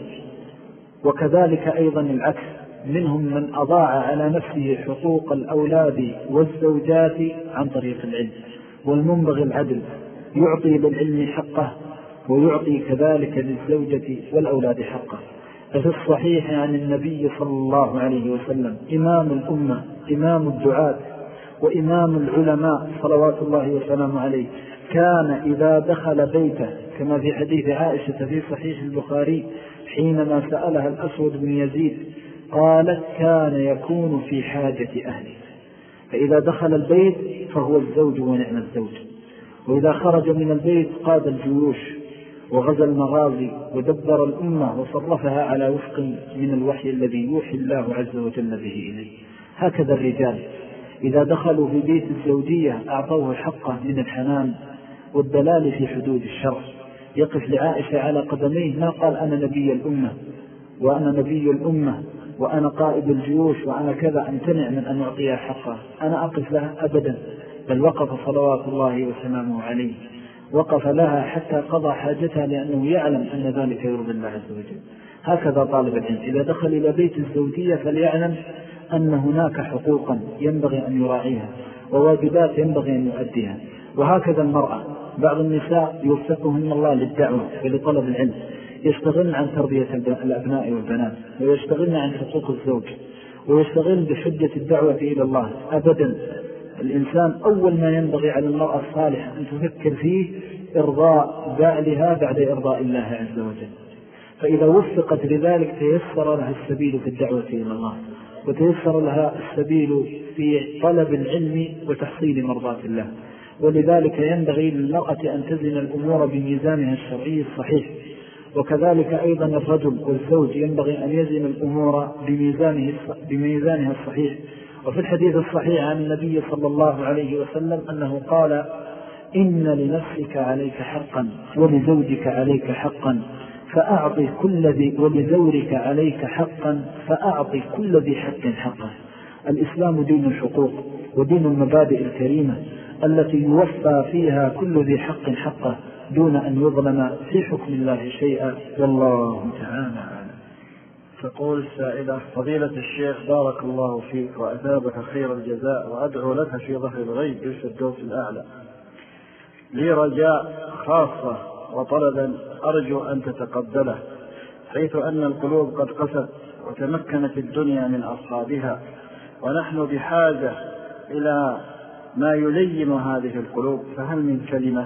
وكذلك أيضا العكس، منهم من أضاع على نفسه حقوق الأولاد والزوجات عن طريق العلم. والمنبغي العدل، يعطي للعلم حقه ويعطي كذلك للزوجة والأولاد حقه. ففي الصحيح عن النبي صلى الله عليه وسلم إمام الأمة، إمام الدعاة وإمام العلماء صلوات الله وسلامه عليه، كان إذا دخل بيته كما في حديث عائشة في صحيح البخاري حينما سألها الأسود بن يزيد قالت كان يكون في حاجة أهله. فإذا دخل البيت فهو الزوج ونعم الزوج، وإذا خرج من البيت قاد الجيوش وغزا المغازي ودبر الأمة وصرفها على وفق من الوحي الذي يوحي الله عز وجل به إليه. هكذا الرجال إذا دخلوا في بيت الزوجية أعطوه حقه من الحنان والدلال في حدود الشرع. يقف لعائشة على قدميه، ما قال أنا نبي الأمة وأنا نبي الأمة وأنا قائد الجيوش وأنا كذا أمتنع من أن أعطيها حقها، أنا أقف لها أبدا، بل وقف صلوات الله وسلامه عليه، وقف لها حتى قضى حاجتها لأنه يعلم أن ذلك يرضي الله عز وجل. هكذا طالب العلم إذا دخل إلى بيت الزوجية فليعلم أن هناك حقوقا ينبغي أن يراعيها وواجبات ينبغي أن يؤديها. وهكذا المرأة، بعض النساء يوفقهن الله للدعوة ولطلب العلم، يشتغلن عن تربية الأبناء والبنات ويشتغلن عن حقوق الزوج ويشتغلن بحجة الدعوة إلى الله. أبدا، الإنسان أول ما ينبغي على المرأة الصالحة أن تفكر فيه إرضاء بعلها بعد إرضاء الله عز وجل. فإذا وفقت لذلك تيسر لها السبيل في الدعوة إلى الله، وتيسر لها السبيل في طلب العلم وتحصيل مرضاة الله. ولذلك ينبغي للمرأة أن تزن الأمور بميزانها الشرعي الصحيح، وكذلك أيضا الرجل والزوج ينبغي أن يزن الأمور بميزانها الصحيح. وفي الحديث الصحيح عن النبي صلى الله عليه وسلم أنه قال إن لنفسك عليك حقا ولزوجك عليك حقا فأعطي كل ذي، ولزورك عليك حقا فأعطي كل ذي حق حقه. الإسلام دين الحقوق ودين المبادئ الكريمة التي يوفى فيها كل ذي حق حقه دون أن يظلم في حكم الله شيئا، والله تعالى أعلم. تقول السائلة: فضيلة الشيخ بارك الله فيك وأثابك خير الجزاء، وأدعو لك في ظهر الغيب بالفردوس الأعلى. لي رجاء خاصة وطلبا أرجو أن تتقبله، حيث أن القلوب قد قست وتمكنت الدنيا من أصحابها، ونحن بحاجة إلى ما يلين هذه القلوب، فهل من كلمة؟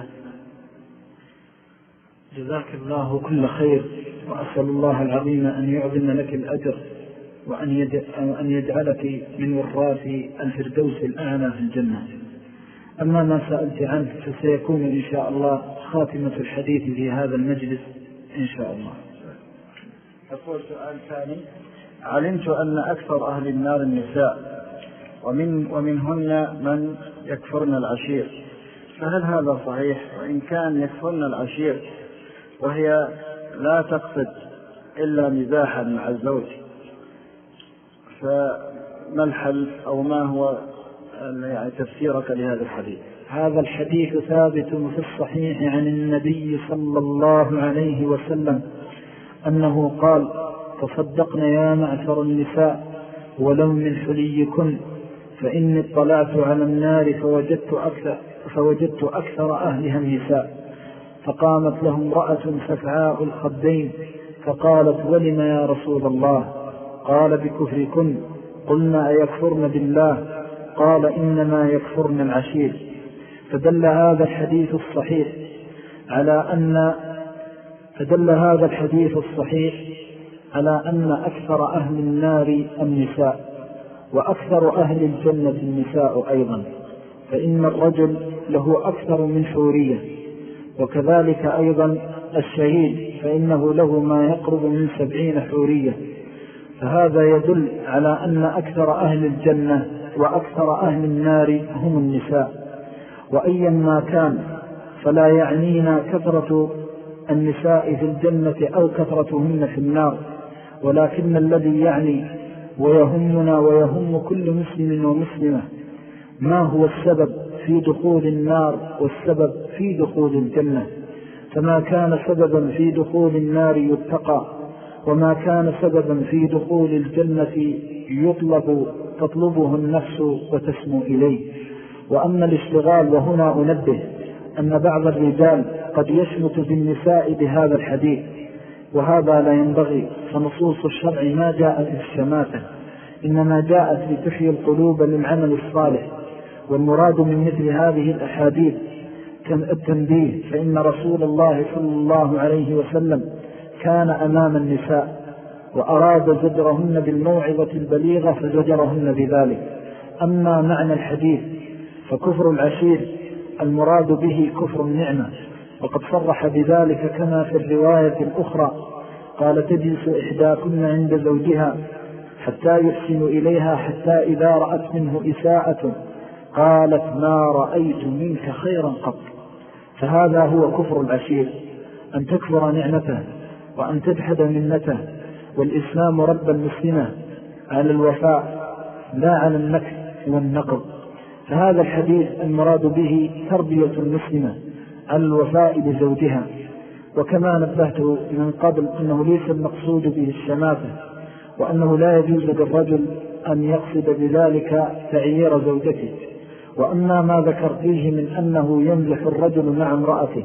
جزاك الله كل خير، وأسأل الله العظيم أن يعظم لك الأجر وأن يجعلك من وراث الفردوس الأعلى في الجنة. أما ما سألت عنه فسيكون إن شاء الله خاتمة الحديث في هذا المجلس إن شاء الله. أقول سؤال ثاني: علمت أن أكثر أهل النار النساء ومنهن من يكفرن العشير، فهل هذا صحيح؟ وإن كان يكفرن العشير وهي لا تقصد إلا مزاحا مع الزوج، فما الحل أو ما هو يعني تفسيرك لهذا الحديث؟ هذا الحديث ثابت في الصحيح عن النبي صلى الله عليه وسلم أنه قال: تصدقن يا معشر النساء ولو من حليكن، فإني اطلعت على النار فوجدت أكثر أهلها النساء. فقامت له امرأة سفعاء الخدين فقالت: ولم يا رسول الله؟ قال: بكفركن. قلنا: أيكفرن بالله؟ قال: إنما يكفرن العشير. فدل هذا الحديث الصحيح على أن أكثر أهل النار النساء، وأكثر أهل الجنة النساء أيضا، فإن الرجل له أكثر من حورية، وكذلك أيضا الشهيد فإنه له ما يقرب من 70 حورية. فهذا يدل على أن أكثر أهل الجنة وأكثر أهل النار هم النساء. وأيا ما كان فلا يعنينا كثرة النساء في الجنة أو كثرتهن في النار، ولكن الذي يعني ويهمنا ويهم كل مسلم ومسلمة ما هو السبب في دخول النار والسبب في دخول الجنة. فما كان سببا في دخول النار يتقى، وما كان سببا في دخول الجنة تطلبه النفس وتسمو إليه. وأما الاشتغال، وهنا أنبه أن بعض الرجال قد يشمت بالنساء بهذا الحديث، وهذا لا ينبغي، فنصوص الشرع ما جاءت للشماتة، إنما جاءت لتحيي القلوب للعمل الصالح. والمراد من مثل هذه الأحاديث التنبيه، فإن رسول الله صلى الله عليه وسلم كان أمام النساء وأراد زجرهن بالموعظة البليغة فزجرهن بذلك. أما معنى الحديث فكفر العشير المراد به كفر النعمة، وقد صرح بذلك كما في الرواية الأخرى قال: تجلس إحداكن عند زوجها حتى يحسن إليها، حتى إذا رأت منه إساءة قالت: ما رأيت منك خيرا قط. فهذا هو كفر العشير، أن تكفر نعمته وأن تجحد منته. والإسلام رب المسلمة على الوفاء لا على النكر والنقض. فهذا الحديث المراد به تربية المسلمة على الوفاء بزوجها. وكما نبهت من قبل أنه ليس المقصود به الشماتة، وأنه لا يجوز للرجل أن يقصد بذلك تعيير زوجته. وأما ما ذكرتيه من أنه يمزح الرجل مع امرأته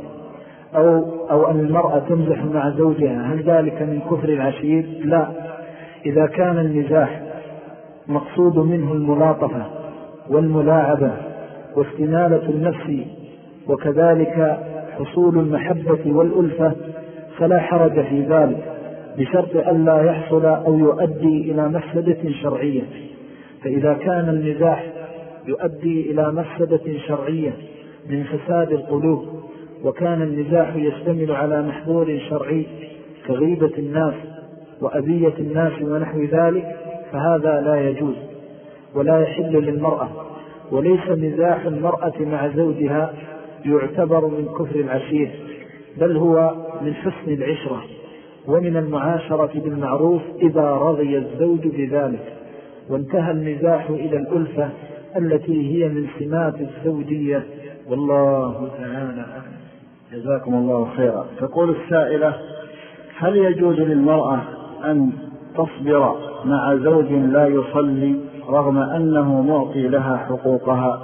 أو أن المرأة تمزح مع زوجها، هل ذلك من كفر العشير؟ لا. إذا كان المزاح مقصود منه الملاطفة والملاعبة واستنالة النفس وكذلك حصول المحبة والألفة فلا حرج في ذلك، بشرط ألا يحصل أو يؤدي إلى مفسدة شرعية. فإذا كان المزاح يؤدي إلى مفسدة شرعية من فساد القلوب، وكان المزاح يشتمل على محظور شرعي كغيبة الناس وأذية الناس ونحو ذلك، فهذا لا يجوز ولا يحل للمرأة. وليس مزاح المرأة مع زوجها يعتبر من كفر العشير، بل هو من حسن العشرة ومن المعاشرة بالمعروف إذا رضي الزوج بذلك. وانتهى المزاح إلى الألفة التي هي من سمات الزوجية، والله تعالى. جزاكم الله خيرا. تقول السائلة: هل يجوز للمرأة أن تصبر مع زوج لا يصلي رغم أنه معطي لها حقوقها؟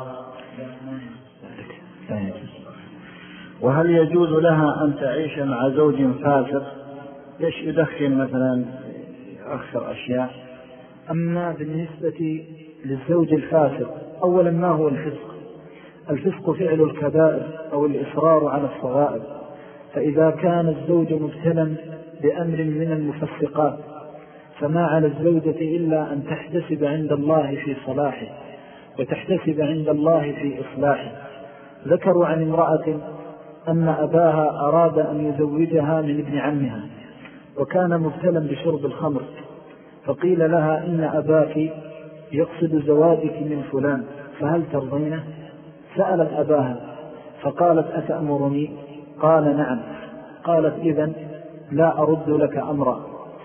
وهل يجوز لها أن تعيش مع زوج فاسق يدخن مثلا، أكثر أشياء؟ أما بالنسبة للزوج الفاسق، أولا ما هو الفسق؟ الفسق فعل الكبائر أو الإصرار على الصغائر. فإذا كان الزوج مبتلا بأمر من المفسقات فما على الزوجة إلا أن تحتسب عند الله في صلاحه وتحتسب عند الله في إصلاحه. ذكروا عن امرأة أن أباها أراد أن يزوجها من ابن عمها، وكان مبتلا بشرب الخمر، فقيل لها: إن أباك يقصد زواجك من فلان، فهل ترضينه؟ سألت أباها فقالت: أتأمرني؟ قال: نعم. قالت: إذن لا أرد لك أمرا.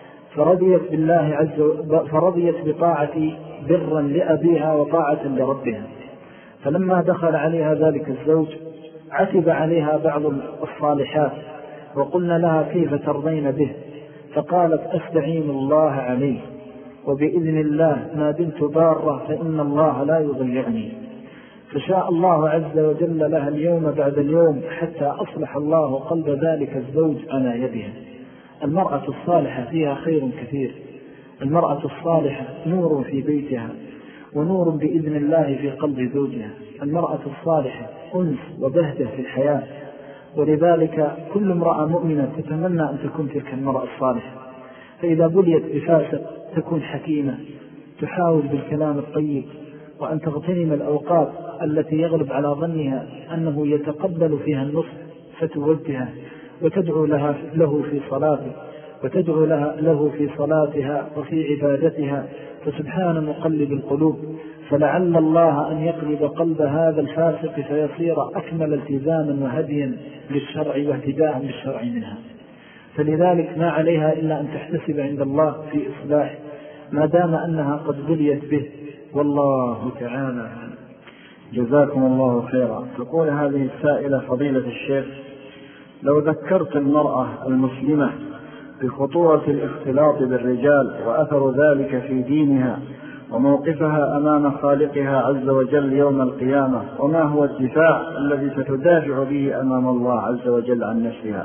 فرضيت بطاعة برا لأبيها وطاعة لربها. فلما دخل عليها ذلك الزوج عتب عليها بعض الصالحات وقلنا لها: كيف ترضين به؟ فقالت: أستعين الله عليه، وبإذن الله ما دمت بارة فإن الله لا يضيعني. فشاء الله عز وجل لها اليوم بعد اليوم حتى أصلح الله قلب ذلك الزوج على يدها. المرأة الصالحة فيها خير كثير. المرأة الصالحة نور في بيتها ونور بإذن الله في قلب زوجها. المرأة الصالحة أنس وبهجة في الحياة، ولذلك كل امرأة مؤمنة تتمنى أن تكون تلك المرأة الصالحة. فإذا بليت بفاسق تكون حكيمة، تحاول بالكلام الطيب، وأن تغتنم الأوقات التي يغلب على ظنها أنه يتقبل فيها النصح فتوجهه وتدعو له في صلاته وتدعو له في صلاتها وفي عبادتها، فسبحان مقلب القلوب. فلعل الله أن يقلب قلب هذا الفاسق فيصير أكمل التزاما وهديا للشرع واهتداء بالشرع منها. فلذلك ما عليها إلا أن تحتسب عند الله في إصلاح ما دام أنها قد بليت به، والله تعالى. جزاكم الله خيرا. تقول هذه السائلة: فضيلة الشيخ، لو ذكرت المرأة المسلمة بخطورة الاختلاط بالرجال وأثر ذلك في دينها وموقفها أمام خالقها عز وجل يوم القيامة، وما هو الدفاع الذي ستدافع به أمام الله عز وجل عن نفسها؟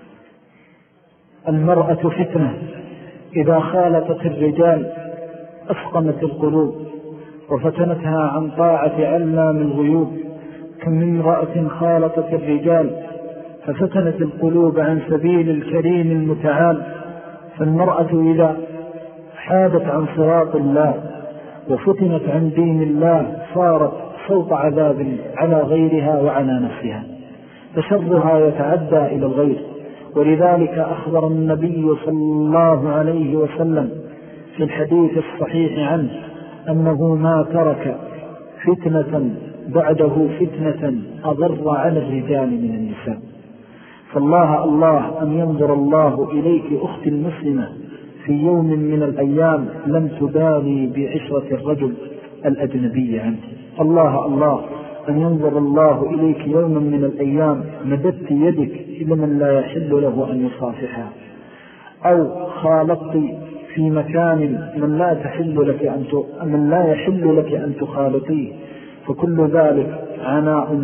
المرأة فتنة، إذا خالطت الرجال أفقمت القلوب وفتنتها عن طاعة علام الغيوب. كم من امرأة خالطت الرجال ففتنت القلوب عن سبيل الكريم المتعال. فالمرأة إذا حادت عن صراط الله وفتنت عن دين الله صارت صوت عذاب على غيرها وعلى نفسها، فشرها يتعدى إلى الغير. ولذلك أخبر النبي صلى الله عليه وسلم في الحديث الصحيح عنه أنه ما ترك فتنة بعده فتنة أضر على الرجال من النساء. فالله أن ينظر الله إليك أختي المسلمة في يوم من الأيام لم تبالي بعشرة الرجل الأجنبي عنك. الله أن ينظر الله إليك يوما من الأيام مددت يدك إلى من لا يحل له أن يصافحها، أو خالطت في مكان من لا يحل لك أن تخالطيه، فكل ذلك عناء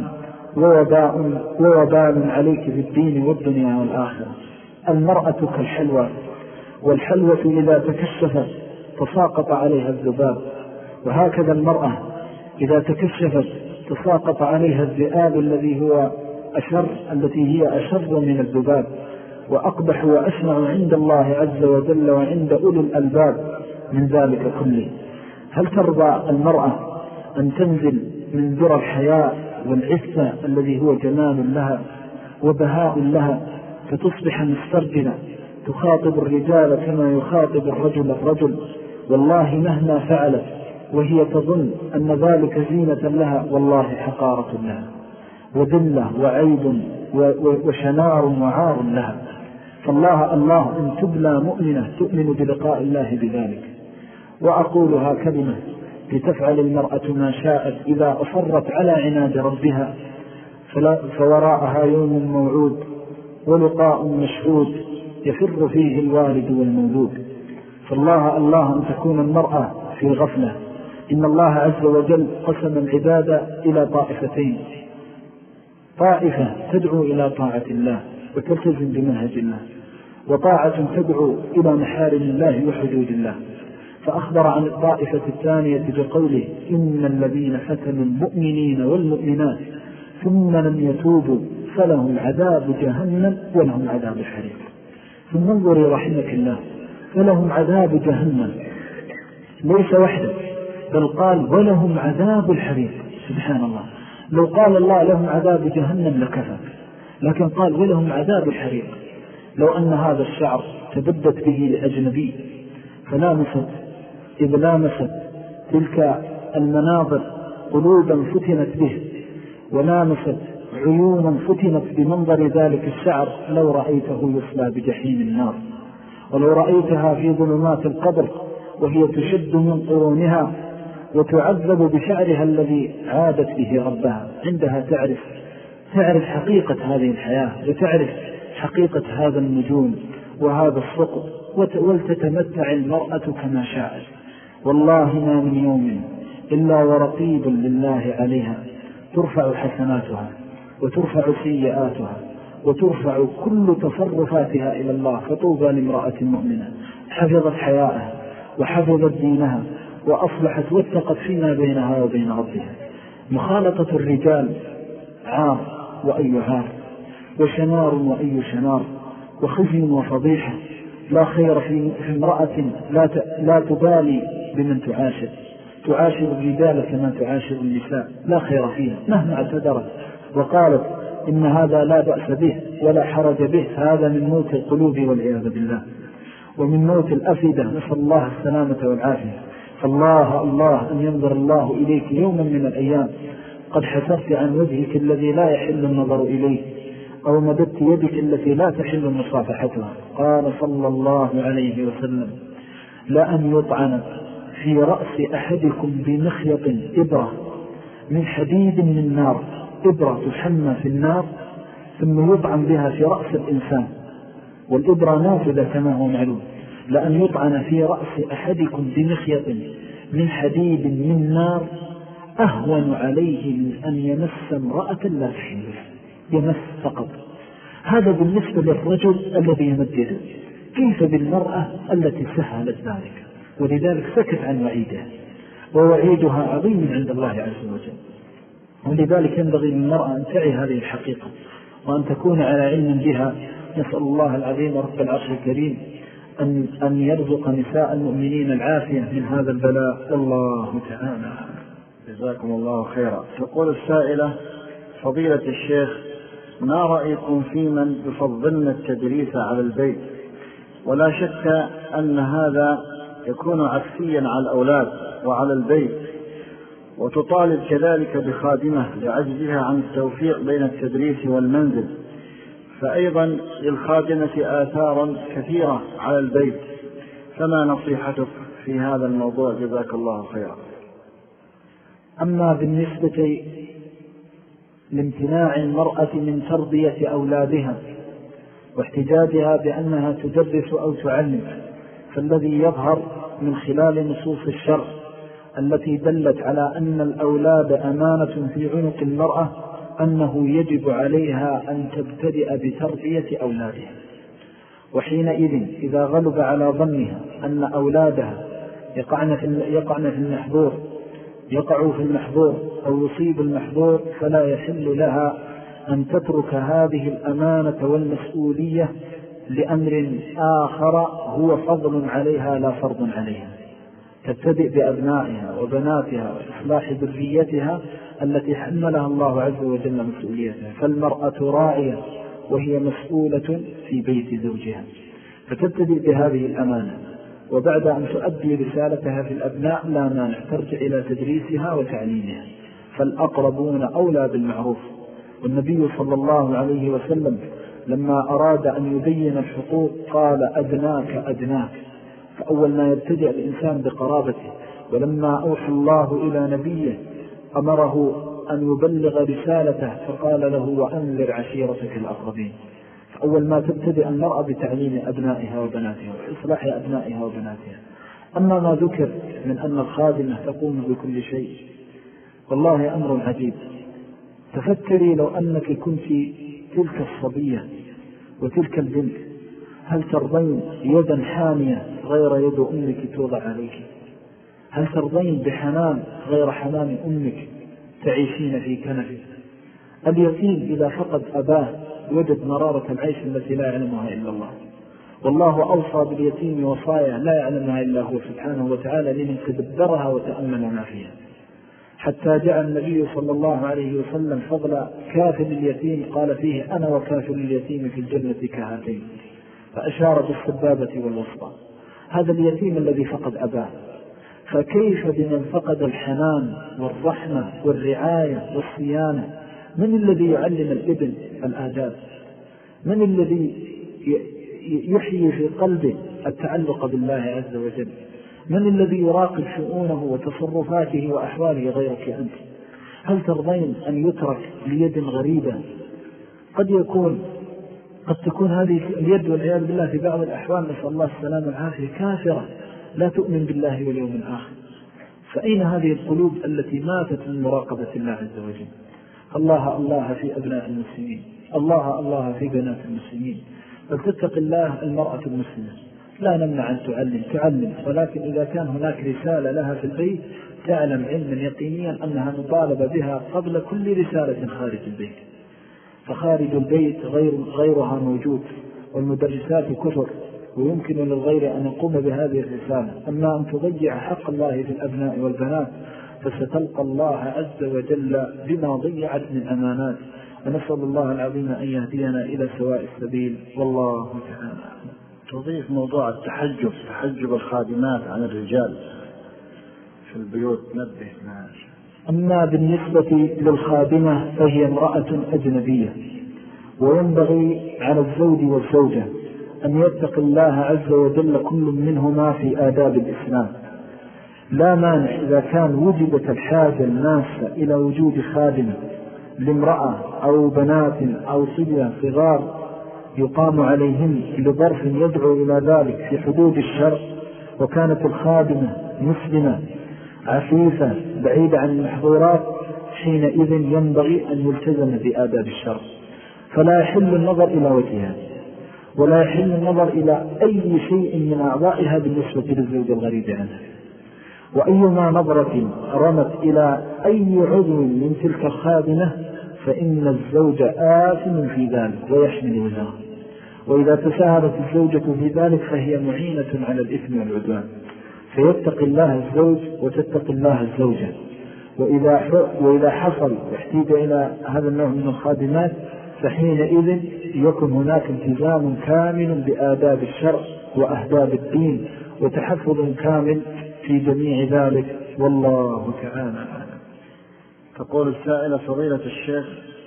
ووبال عليك في الدين والدنيا والآخرة. المرأة كالحلوى، والحلوة إذا تكشفت تساقط عليها الذباب، وهكذا المرأة إذا تكشفت تساقط عليها الذئاب التي هي أشر من الذباب، وأقبح وأشنع عند الله عز وجل وعند أولي الألباب من ذلك كله. هل ترضى المرأة أن تنزل من ذرى الحياء والعفة الذي هو جمال لها وبهاء لها فتصبح مسترجلة تخاطب الرجال كما يخاطب الرجل؟ والله مهما فعلت وهي تظن أن ذلك زينة لها، والله حقارة لها وذلة وعيب وشنار وعار لها. فالله أن تبلى مؤمنة تؤمن بلقاء الله بذلك. وأقولها كلمة: لتفعل المرأة ما شاءت إذا أصرت على عناد ربها فوراءها يوم موعود ولقاء مشهود يفر فيه الوالد والمولود. فالله أن تكون المرأة في غفلة. إن الله عز وجل قسم العبادة إلى طائفتين: طائفة تدعو إلى طاعة الله وتلتزم بمنهج الله، وطاعة تدعو إلى محارم الله وحدود الله. فأخبر عن الطائفة الثانية بقوله: إن الذين فتنوا المؤمنين والمؤمنات ثم لم يتوبوا فلهم عذاب جهنم ولهم عذاب الحريق. ثم انظري رحمك الله، فلهم عذاب جهنم ليس وحده، بل قال ولهم عذاب الحريق. سبحان الله، لو قال الله لهم عذاب جهنم لكفى، لكن قال ولهم عذاب الحريق. لو أن هذا الشعر تبدت به لأجنبي إذ لامست تلك المناظر قلوبا فتنت به، ولامست عيونا فتنت بمنظر ذلك الشعر، لو رأيته يصلى بجحيم النار، ولو رأيتها في ظلمات القبر وهي تشد من قرونها وتعذب بشعرها الذي عادت به ربها، عندها تعرف حقيقة هذه الحياة، وتعرف حقيقة هذا النجوم وهذا السقط، ولتتمتع المرأة كما شاءت. والله ما من يوم إلا ورقيب لله عليها، ترفع حسناتها وترفع سيئاتها وترفع كل تصرفاتها إلى الله. فطوبى لامرأة مؤمنة حفظت حياءها وحفظت دينها وأصلحت واتقت فيما بينها وبين ربها. مخالطة الرجال عار وأي عار، وشنار وأي شنار، وخزي وفضيحة. لا خير في امرأة لا تبالي بمن تعاشر الرجال كما تعاشر النساء، لا خير فيها مهما اعتذرت وقالت إن هذا لا بأس به ولا حرج به، هذا من موت القلوب والعياذ بالله. ومن موت الأفئدة، نسأل الله السلامة والعافية. فالله الله أن ينظر الله إليك يوما من الأيام قد حسرت عن وجهك الذي لا يحل النظر إليه، أو مددت يدك التي لا تحل مصافحتها. قال صلى الله عليه وسلم: لأن يطعن في رأس أحدكم بمخيط إبرة من حديد من نار، إبرة تحمى في النار ثم يطعن بها في رأس الإنسان، والإبرة نافذة كما هو معلوم. لأن يطعن في رأس أحدكم بمخيط من حديد من نار أهون عليه من أن يمس امرأة لا تحل، يمس فقط. هذا بالنسبة للرجل الذي يمدده، كيف بالمرأة التي سهلت ذلك؟ ولذلك سكت عن وعيدها، ووعيدها عظيم عند الله عز وجل. ولذلك ينبغي للمرأة أن تعي هذه الحقيقة وأن تكون على علم بها. نسأل الله العظيم رب العرش الكريم أن يرزق نساء المؤمنين العافية من هذا البلاء، والله تعالى. جزاكم الله خيرا. تقول السائلة: فضيلة الشيخ، ما رأيكم في من يفضلن التدريس على البيت؟ ولا شك أن هذا يكون عكسيا على الأولاد وعلى البيت، وتطالب كذلك بخادمة لعجزها عن التوفيق بين التدريس والمنزل، فأيضا للخادمة آثارا كثيرة على البيت، فما نصيحتك في هذا الموضوع؟ جزاك الله خيرا. أما بالنسبة لامتناع المرأة من تربية أولادها واحتجاجها بأنها تدرس أو تعلم، فالذي يظهر من خلال نصوص الشرع التي دلت على أن الأولاد أمانة في عنق المرأة أنه يجب عليها أن تبتدئ بتربية أولادها. وحينئذ إذا غلب على ظنها أن أولادها يقعوا في المحظور أو يصيب المحظور، فلا يحل لها أن تترك هذه الأمانة والمسؤولية لأمر آخر هو فضل عليها لا فرض عليها. تبتدئ بأبنائها وبناتها وإصلاح ذريتها التي حملها الله عز وجل مسؤوليتها. فالمرأة راعية وهي مسؤولة في بيت زوجها، فتبتدئ بهذه الأمانة، وبعد أن تؤدي رسالتها في الأبناء لا مانع ترجع إلى تدريسها وتعليمها، فالأقربون أولى بالمعروف. والنبي صلى الله عليه وسلم لما أراد أن يبين الحقوق قال: أدناك أدناك، فأول ما يبتدئ الإنسان بقرابته. ولما أوحى الله إلى نبيه أمره أن يبلغ رسالته فقال له: وأنذر عشيرتك الأقربين. فأول ما تبتدئ المرأة بتعليم أبنائها وبناتها وإصلاح أبنائها وبناتها. أما ما ذكر من أن الخادمة تقوم بكل شيء، والله أمر عجيب. تفكري لو أنك كنت تلك الصبية وتلك البنت، هل ترضين يدا حامية غير يد أمك توضع عليك؟ هل ترضين بحنان غير حنان أمك تعيشين في كنفه؟ اليتيم إذا فقد أباه وجد مرارة العيش التي لا يعلمها إلا الله، والله أوصى باليتيم وصايا لا يعلمها إلا هو سبحانه وتعالى لمن تدبرها وتأمل ما فيها. حتى جاء النبي صلى الله عليه وسلم فضل كافل اليتيم قال فيه: أنا وكافل اليتيم في الجنة كهاتين، فأشار بالسبابة والوسطى. هذا اليتيم الذي فقد أباه، فكيف بمن فقد الحنان والرحمة والرعاية والصيانة؟ من الذي يعلم الابن الآداب؟ من الذي يحيي في قلبه التعلق بالله عز وجل؟ من الذي يراقب شؤونه وتصرفاته وأحواله غيرك أنت؟ هل ترضين أن يترك ليد غريبة؟ قد تكون هذه اليد والعياذ بالله في بعض الأحوال نسأل الله السلامة والعافية كافرة لا تؤمن بالله واليوم الآخر. فأين هذه القلوب التي ماتت من مراقبة الله عز وجل؟ الله الله في أبناء المسلمين، الله الله في بنات المسلمين. فلتتق الله المرأة المسلمة، لا نمنع أن تعلم، ولكن إذا كان هناك رسالة لها في البيت تعلم علما يقينيا أنها مطالبة بها قبل كل رسالة خارج البيت. فخارج البيت غيرها موجود، والمدرسات كثر، ويمكن للغير أن يقوم بهذه الرسالة. أما أن تضيع حق الله في الأبناء والبنات فستلقى الله عز وجل بما ضيعت من أمانات. ونسأل الله العظيم أن يهدينا إلى سواء السبيل، والله تعالى. تضيف موضوع التحجب، تحجب الخادمات عن الرجال في البيوت، نبه ماشي. أما بالنسبة للخادمة فهي امرأة أجنبية، وينبغي على الزوج والزوجة أن يتق الله عز وجل كل منهما في آداب الإسلام. لا مانع إذا كان وجدت الحاجة الماسة إلى وجود خادمة لامرأة أو بنات أو صبية صغار يقام عليهم لظرف يدعو إلى ذلك في حدود الشرع، وكانت الخادمة مسلمة عفيفة بعيدة عن المحظورات، حينئذ ينبغي أن يلتزم بآداب الشرع، فلا يحل النظر إلى وجهها ولا يحل النظر إلى أي شيء من أعضائها بالنسبة للزوج الغريب عنها. وأيما نظرة رمت إلى أي عضو من تلك الخادمة فإن الزوج آثم في ذلك ويحمل وزره، وإذا تساهلت الزوجة في ذلك فهي معينة على الإثم والعدوان، فيتق الله الزوج وتتق الله الزوجة. وإذا حصل احتاج إلى هذا النوع من الخادمات فحينئذ يكون هناك التزام كامل بآداب الشرع وأهداب الدين وتحفظ كامل في جميع ذلك، والله تعالى أعلم. تقول السائلة: فضيلة الشيخ،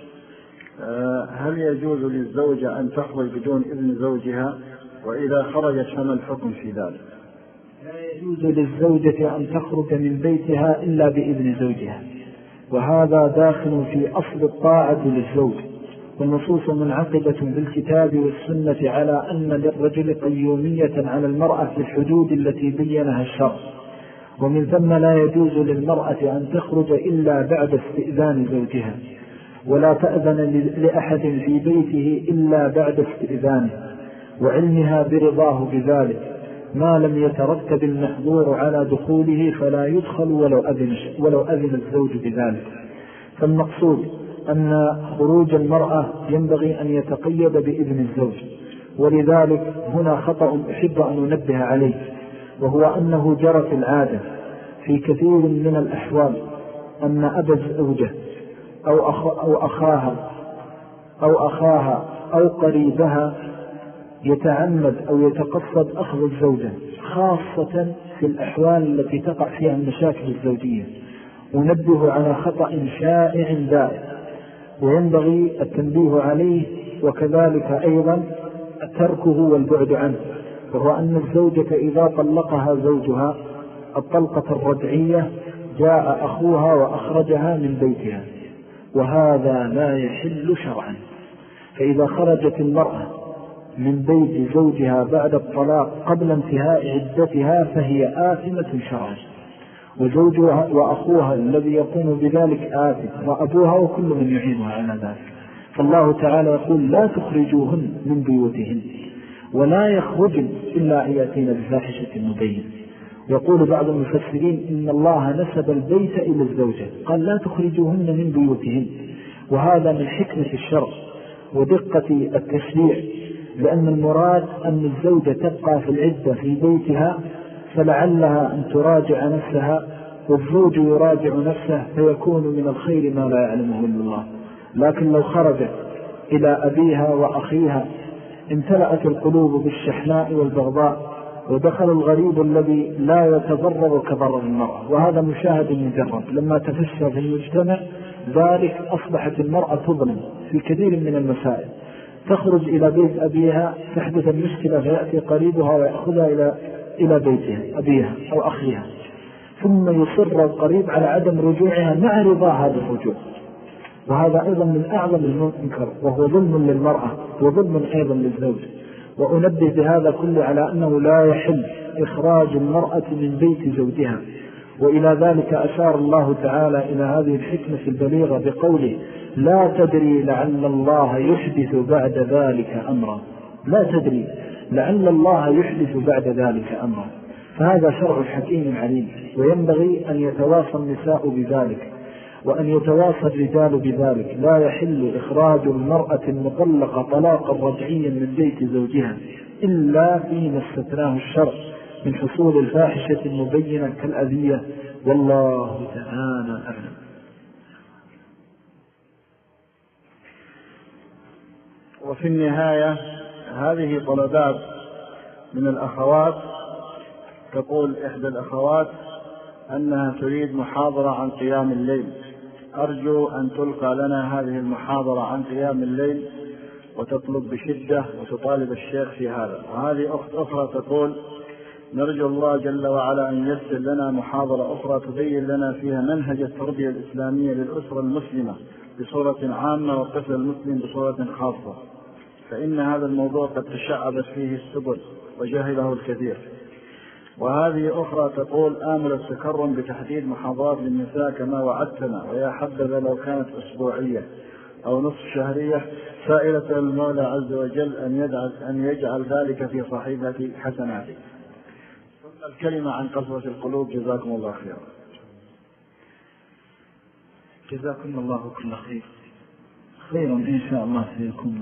هل يجوز للزوجة أن تخرج بدون إذن زوجها؟ وإذا خرجت فما الحكم في ذلك؟ لا يجوز للزوجة أن تخرج من بيتها إلا بإذن زوجها، وهذا داخل في أصل الطاعة للزوج، والنصوص منعقدة بالكتاب والسنة على أن للرجل قيومية على المرأة في الحدود التي بينها الشرع، ومن ثم لا يجوز للمرأة أن تخرج إلا بعد استئذان زوجها، ولا تأذن لأحد في بيته إلا بعد استئذانه وعلمها برضاه بذلك، ما لم يترتب المحظور على دخوله فلا يدخل ولو أذن الزوج بذلك. فالمقصود أن خروج المرأة ينبغي أن يتقيد بإذن الزوج، ولذلك هنا خطأ أحب أن أنبه عليه، وهو أنه جرت العادة في كثير من الأحوال أن أبا الزوجة أو أخاها أو قريبها يتعمد أو يتقصد أخذ الزوجة، خاصة في الأحوال التي تقع فيها المشاكل الزوجية. ونبه على خطأ شائع دائم وينبغي التنبيه عليه، وكذلك أيضا تركه والبعد عنه، وهو أن الزوجة إذا طلقها زوجها الطلقة الرجعية جاء أخوها وأخرجها من بيتها، وهذا لا يحل شرعا. فإذا خرجت المرأة من بيت زوجها بعد الطلاق قبل انتهاء عدتها فهي آثمة شرعا، وزوجها وأخوها الذي يقوم بذلك آثم، وأبوها وكل من يعينها على ذلك. فالله تعالى يقول: لا تخرجوهن من بيوتهن ولا يخرجن إلا أن يأتين بفاحشة مبينة. يقول بعض المفسرين إن الله نسب البيت إلى الزوجة، قال: لا تخرجوهن من بيوتهن، وهذا من حكمة الشرع ودقة التشريع، لأن المراد أن الزوجة تبقى في العدة في بيتها فلعلها أن تراجع نفسها، والزوج يراجع نفسه، فيكون من الخير ما لا يعلمه إلا الله. لكن لو خرجت إلى أبيها وأخيها امتلأت القلوب بالشحناء والبغضاء، ودخل الغريب الذي لا يتضرر كضرر المرأة، وهذا مشاهد مجرد. لما تفشى في المجتمع ذلك أصبحت المرأة تظلم في كثير من المسائل، تخرج إلى بيت أبيها تحدث المشكلة فيأتي قريبها ويأخذها إلى بيتها أبيها أو أخيها، ثم يصر القريب على عدم رجوعها مع رضا هذا الرجوع، وهذا أيضا من أعظم المنكر، وهو ظلم للمرأة وظلم أيضا للزوج. وأنبه بهذا كله على أنه لا يحل إخراج المرأة من بيت زوجها، وإلى ذلك أشار الله تعالى إلى هذه الحكمة البليغة بقوله: لا تدري لعل الله يحدث بعد ذلك أمرا. لا تدري لعل الله يحدث بعد ذلك أمرا، فهذا شرع حكيم عليم، وينبغي أن يتواصى النساء بذلك وأن يتواصى الرجال بذلك. لا يحل إخراج المرأة المطلقة طلاقا رجعيا من بيت زوجها إلا فيما استثناه الشرع من حصول الفاحشة المبينة كالأذية، والله تعالى أعلم. وفي النهاية هذه طلبات من الأخوات تقول إحدى الأخوات أنها تريد محاضرة عن قيام الليل، أرجو أن تلقى لنا هذه المحاضرة عن قيام الليل وتطلب بشدة وتطالب الشيخ في هذا. وهذه أخت أخرى تقول نرجو الله جل وعلا أن ييسر لنا محاضرة أخرى تبين لنا فيها منهج التربية الإسلامية للأسرة المسلمة بصورة عامة والطفل المسلم بصورة خاصة، فإن هذا الموضوع قد تشعبت فيه السبل وجهله الكثير. وهذه أخرى تقول آمل التكرم بتحديد محاضرات للنساء كما وعدتنا، ويا حبذا لو كانت أسبوعية أو نصف شهرية، سائلة المولى عز وجل أن يجعل ذلك في صحيفة حسناته. ثم الكلمة عن قسوة القلوب. جزاكم الله خيرا. جزاكم الله كل خير. خيرا إن شاء الله سيكون.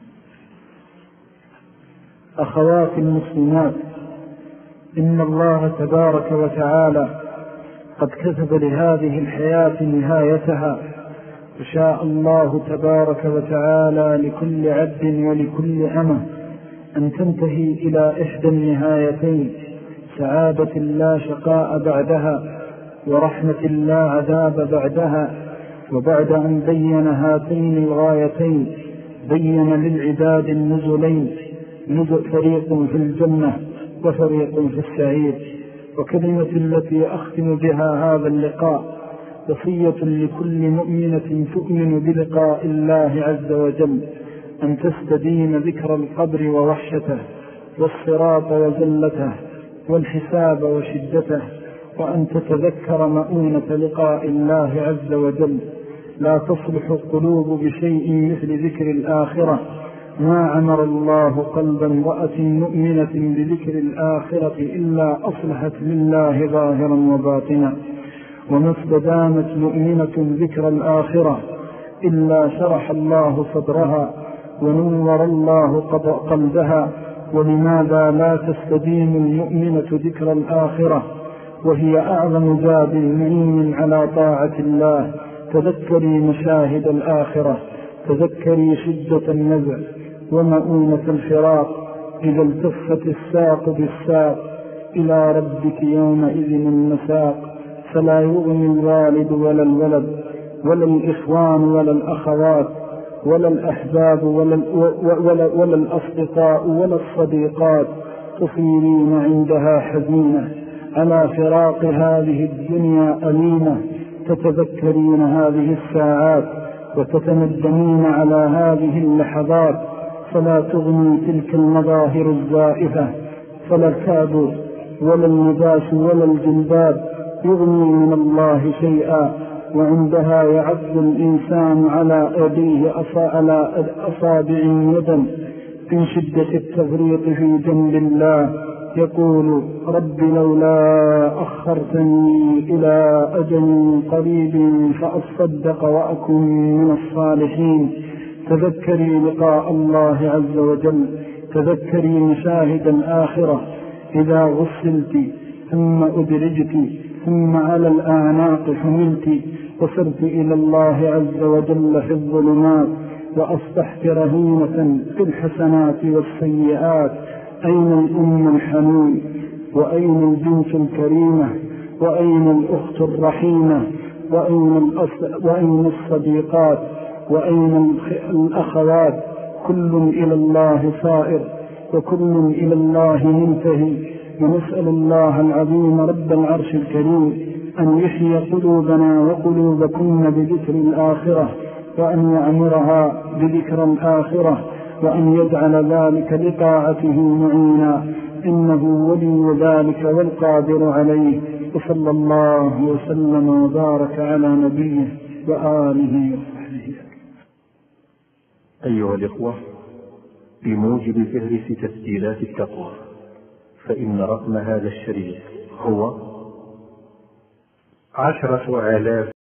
أخواتي المسلمات، إن الله تبارك وتعالى قد كتب لهذه الحياة نهايتها، وشاء الله تبارك وتعالى لكل عبد ولكل أمة أن تنتهي إلى إحدى النهايتين: سعادة لا شقاء بعدها، ورحمة لا عذاب بعدها. وبعد أن بين هاتين الغايتين بين للعباد النزلين: فريق في الجنة وفريق في السعير. وكلمة التي أختم بها هذا اللقاء وصية لكل مؤمنة تؤمن بلقاء الله عز وجل أن تستدين ذكر القبر ووحشته، والصراط وزلته، والحساب وشدته، وأن تتذكر مؤونة لقاء الله عز وجل. لا تصلح القلوب بشيء مثل ذكر الآخرة. ما عمر الله قلب امرأة مؤمنة بذكر الآخرة إلا أصلحت لله ظاهرا وباطنا، وما استدامت مؤمنة ذكر الآخرة إلا شرح الله صدرها ونور الله قلبها. ولماذا لا تستديم المؤمنة ذكر الآخرة وهي أعظم زاد معين على طاعة الله؟ تذكري مشاهد الآخرة، تذكري شدة النزع ومؤونة الفراق، إذا التفت الساق بالساق إلى ربك يومئذ المساق. فلا يغني الوالد ولا الولد ولا الإخوان ولا الأخوات ولا الأحباب ولا الأصدقاء ولا الصديقات تصيرين عندها حزينة على فراق هذه الدنيا أليمة، تتذكرين هذه الساعات وتتندمين على هذه اللحظات. فلا تغني تلك المظاهر الزائفة، فلا الكاد ولا اللباس ولا الجلباب يغني من الله شيئا، وعندها يعض الإنسان على يديه على أصابع يدا من شدة التفريط في جنب الله، يقول: رب لولا أخرتني إلى أجل قريب فأصدق وأكن من الصالحين. تذكري لقاء الله عز وجل، تذكري مشاهد الآخرة. إذا غسلت ثم أدرجت ثم على الأعناق حملت، وصرت إلى الله عز وجل في الظلمات، وأصبحت رهينة في الحسنات والسيئات. أين الأم الحنون؟ وأين البنت الكريمة؟ وأين الأخت الرحيمة؟ وأين الصديقات؟ وأين الأخوات؟ كل إلى الله صائر وكل إلى الله منتهي. ونسأل الله العظيم رب العرش الكريم أن يحيي قلوبنا وقلوبكن بذكر الآخرة، وأن يعمرها بذكر الآخرة، وأن يجعل ذلك لطاعته معينا، إنه ولي ذلك والقادر عليه. وصلى الله وسلم وبارك على نبيه وآله وصحبه. أيها الإخوة، بموجب فهرس تسجيلات التقوى، فإن رقم هذا الشريط هو 10,000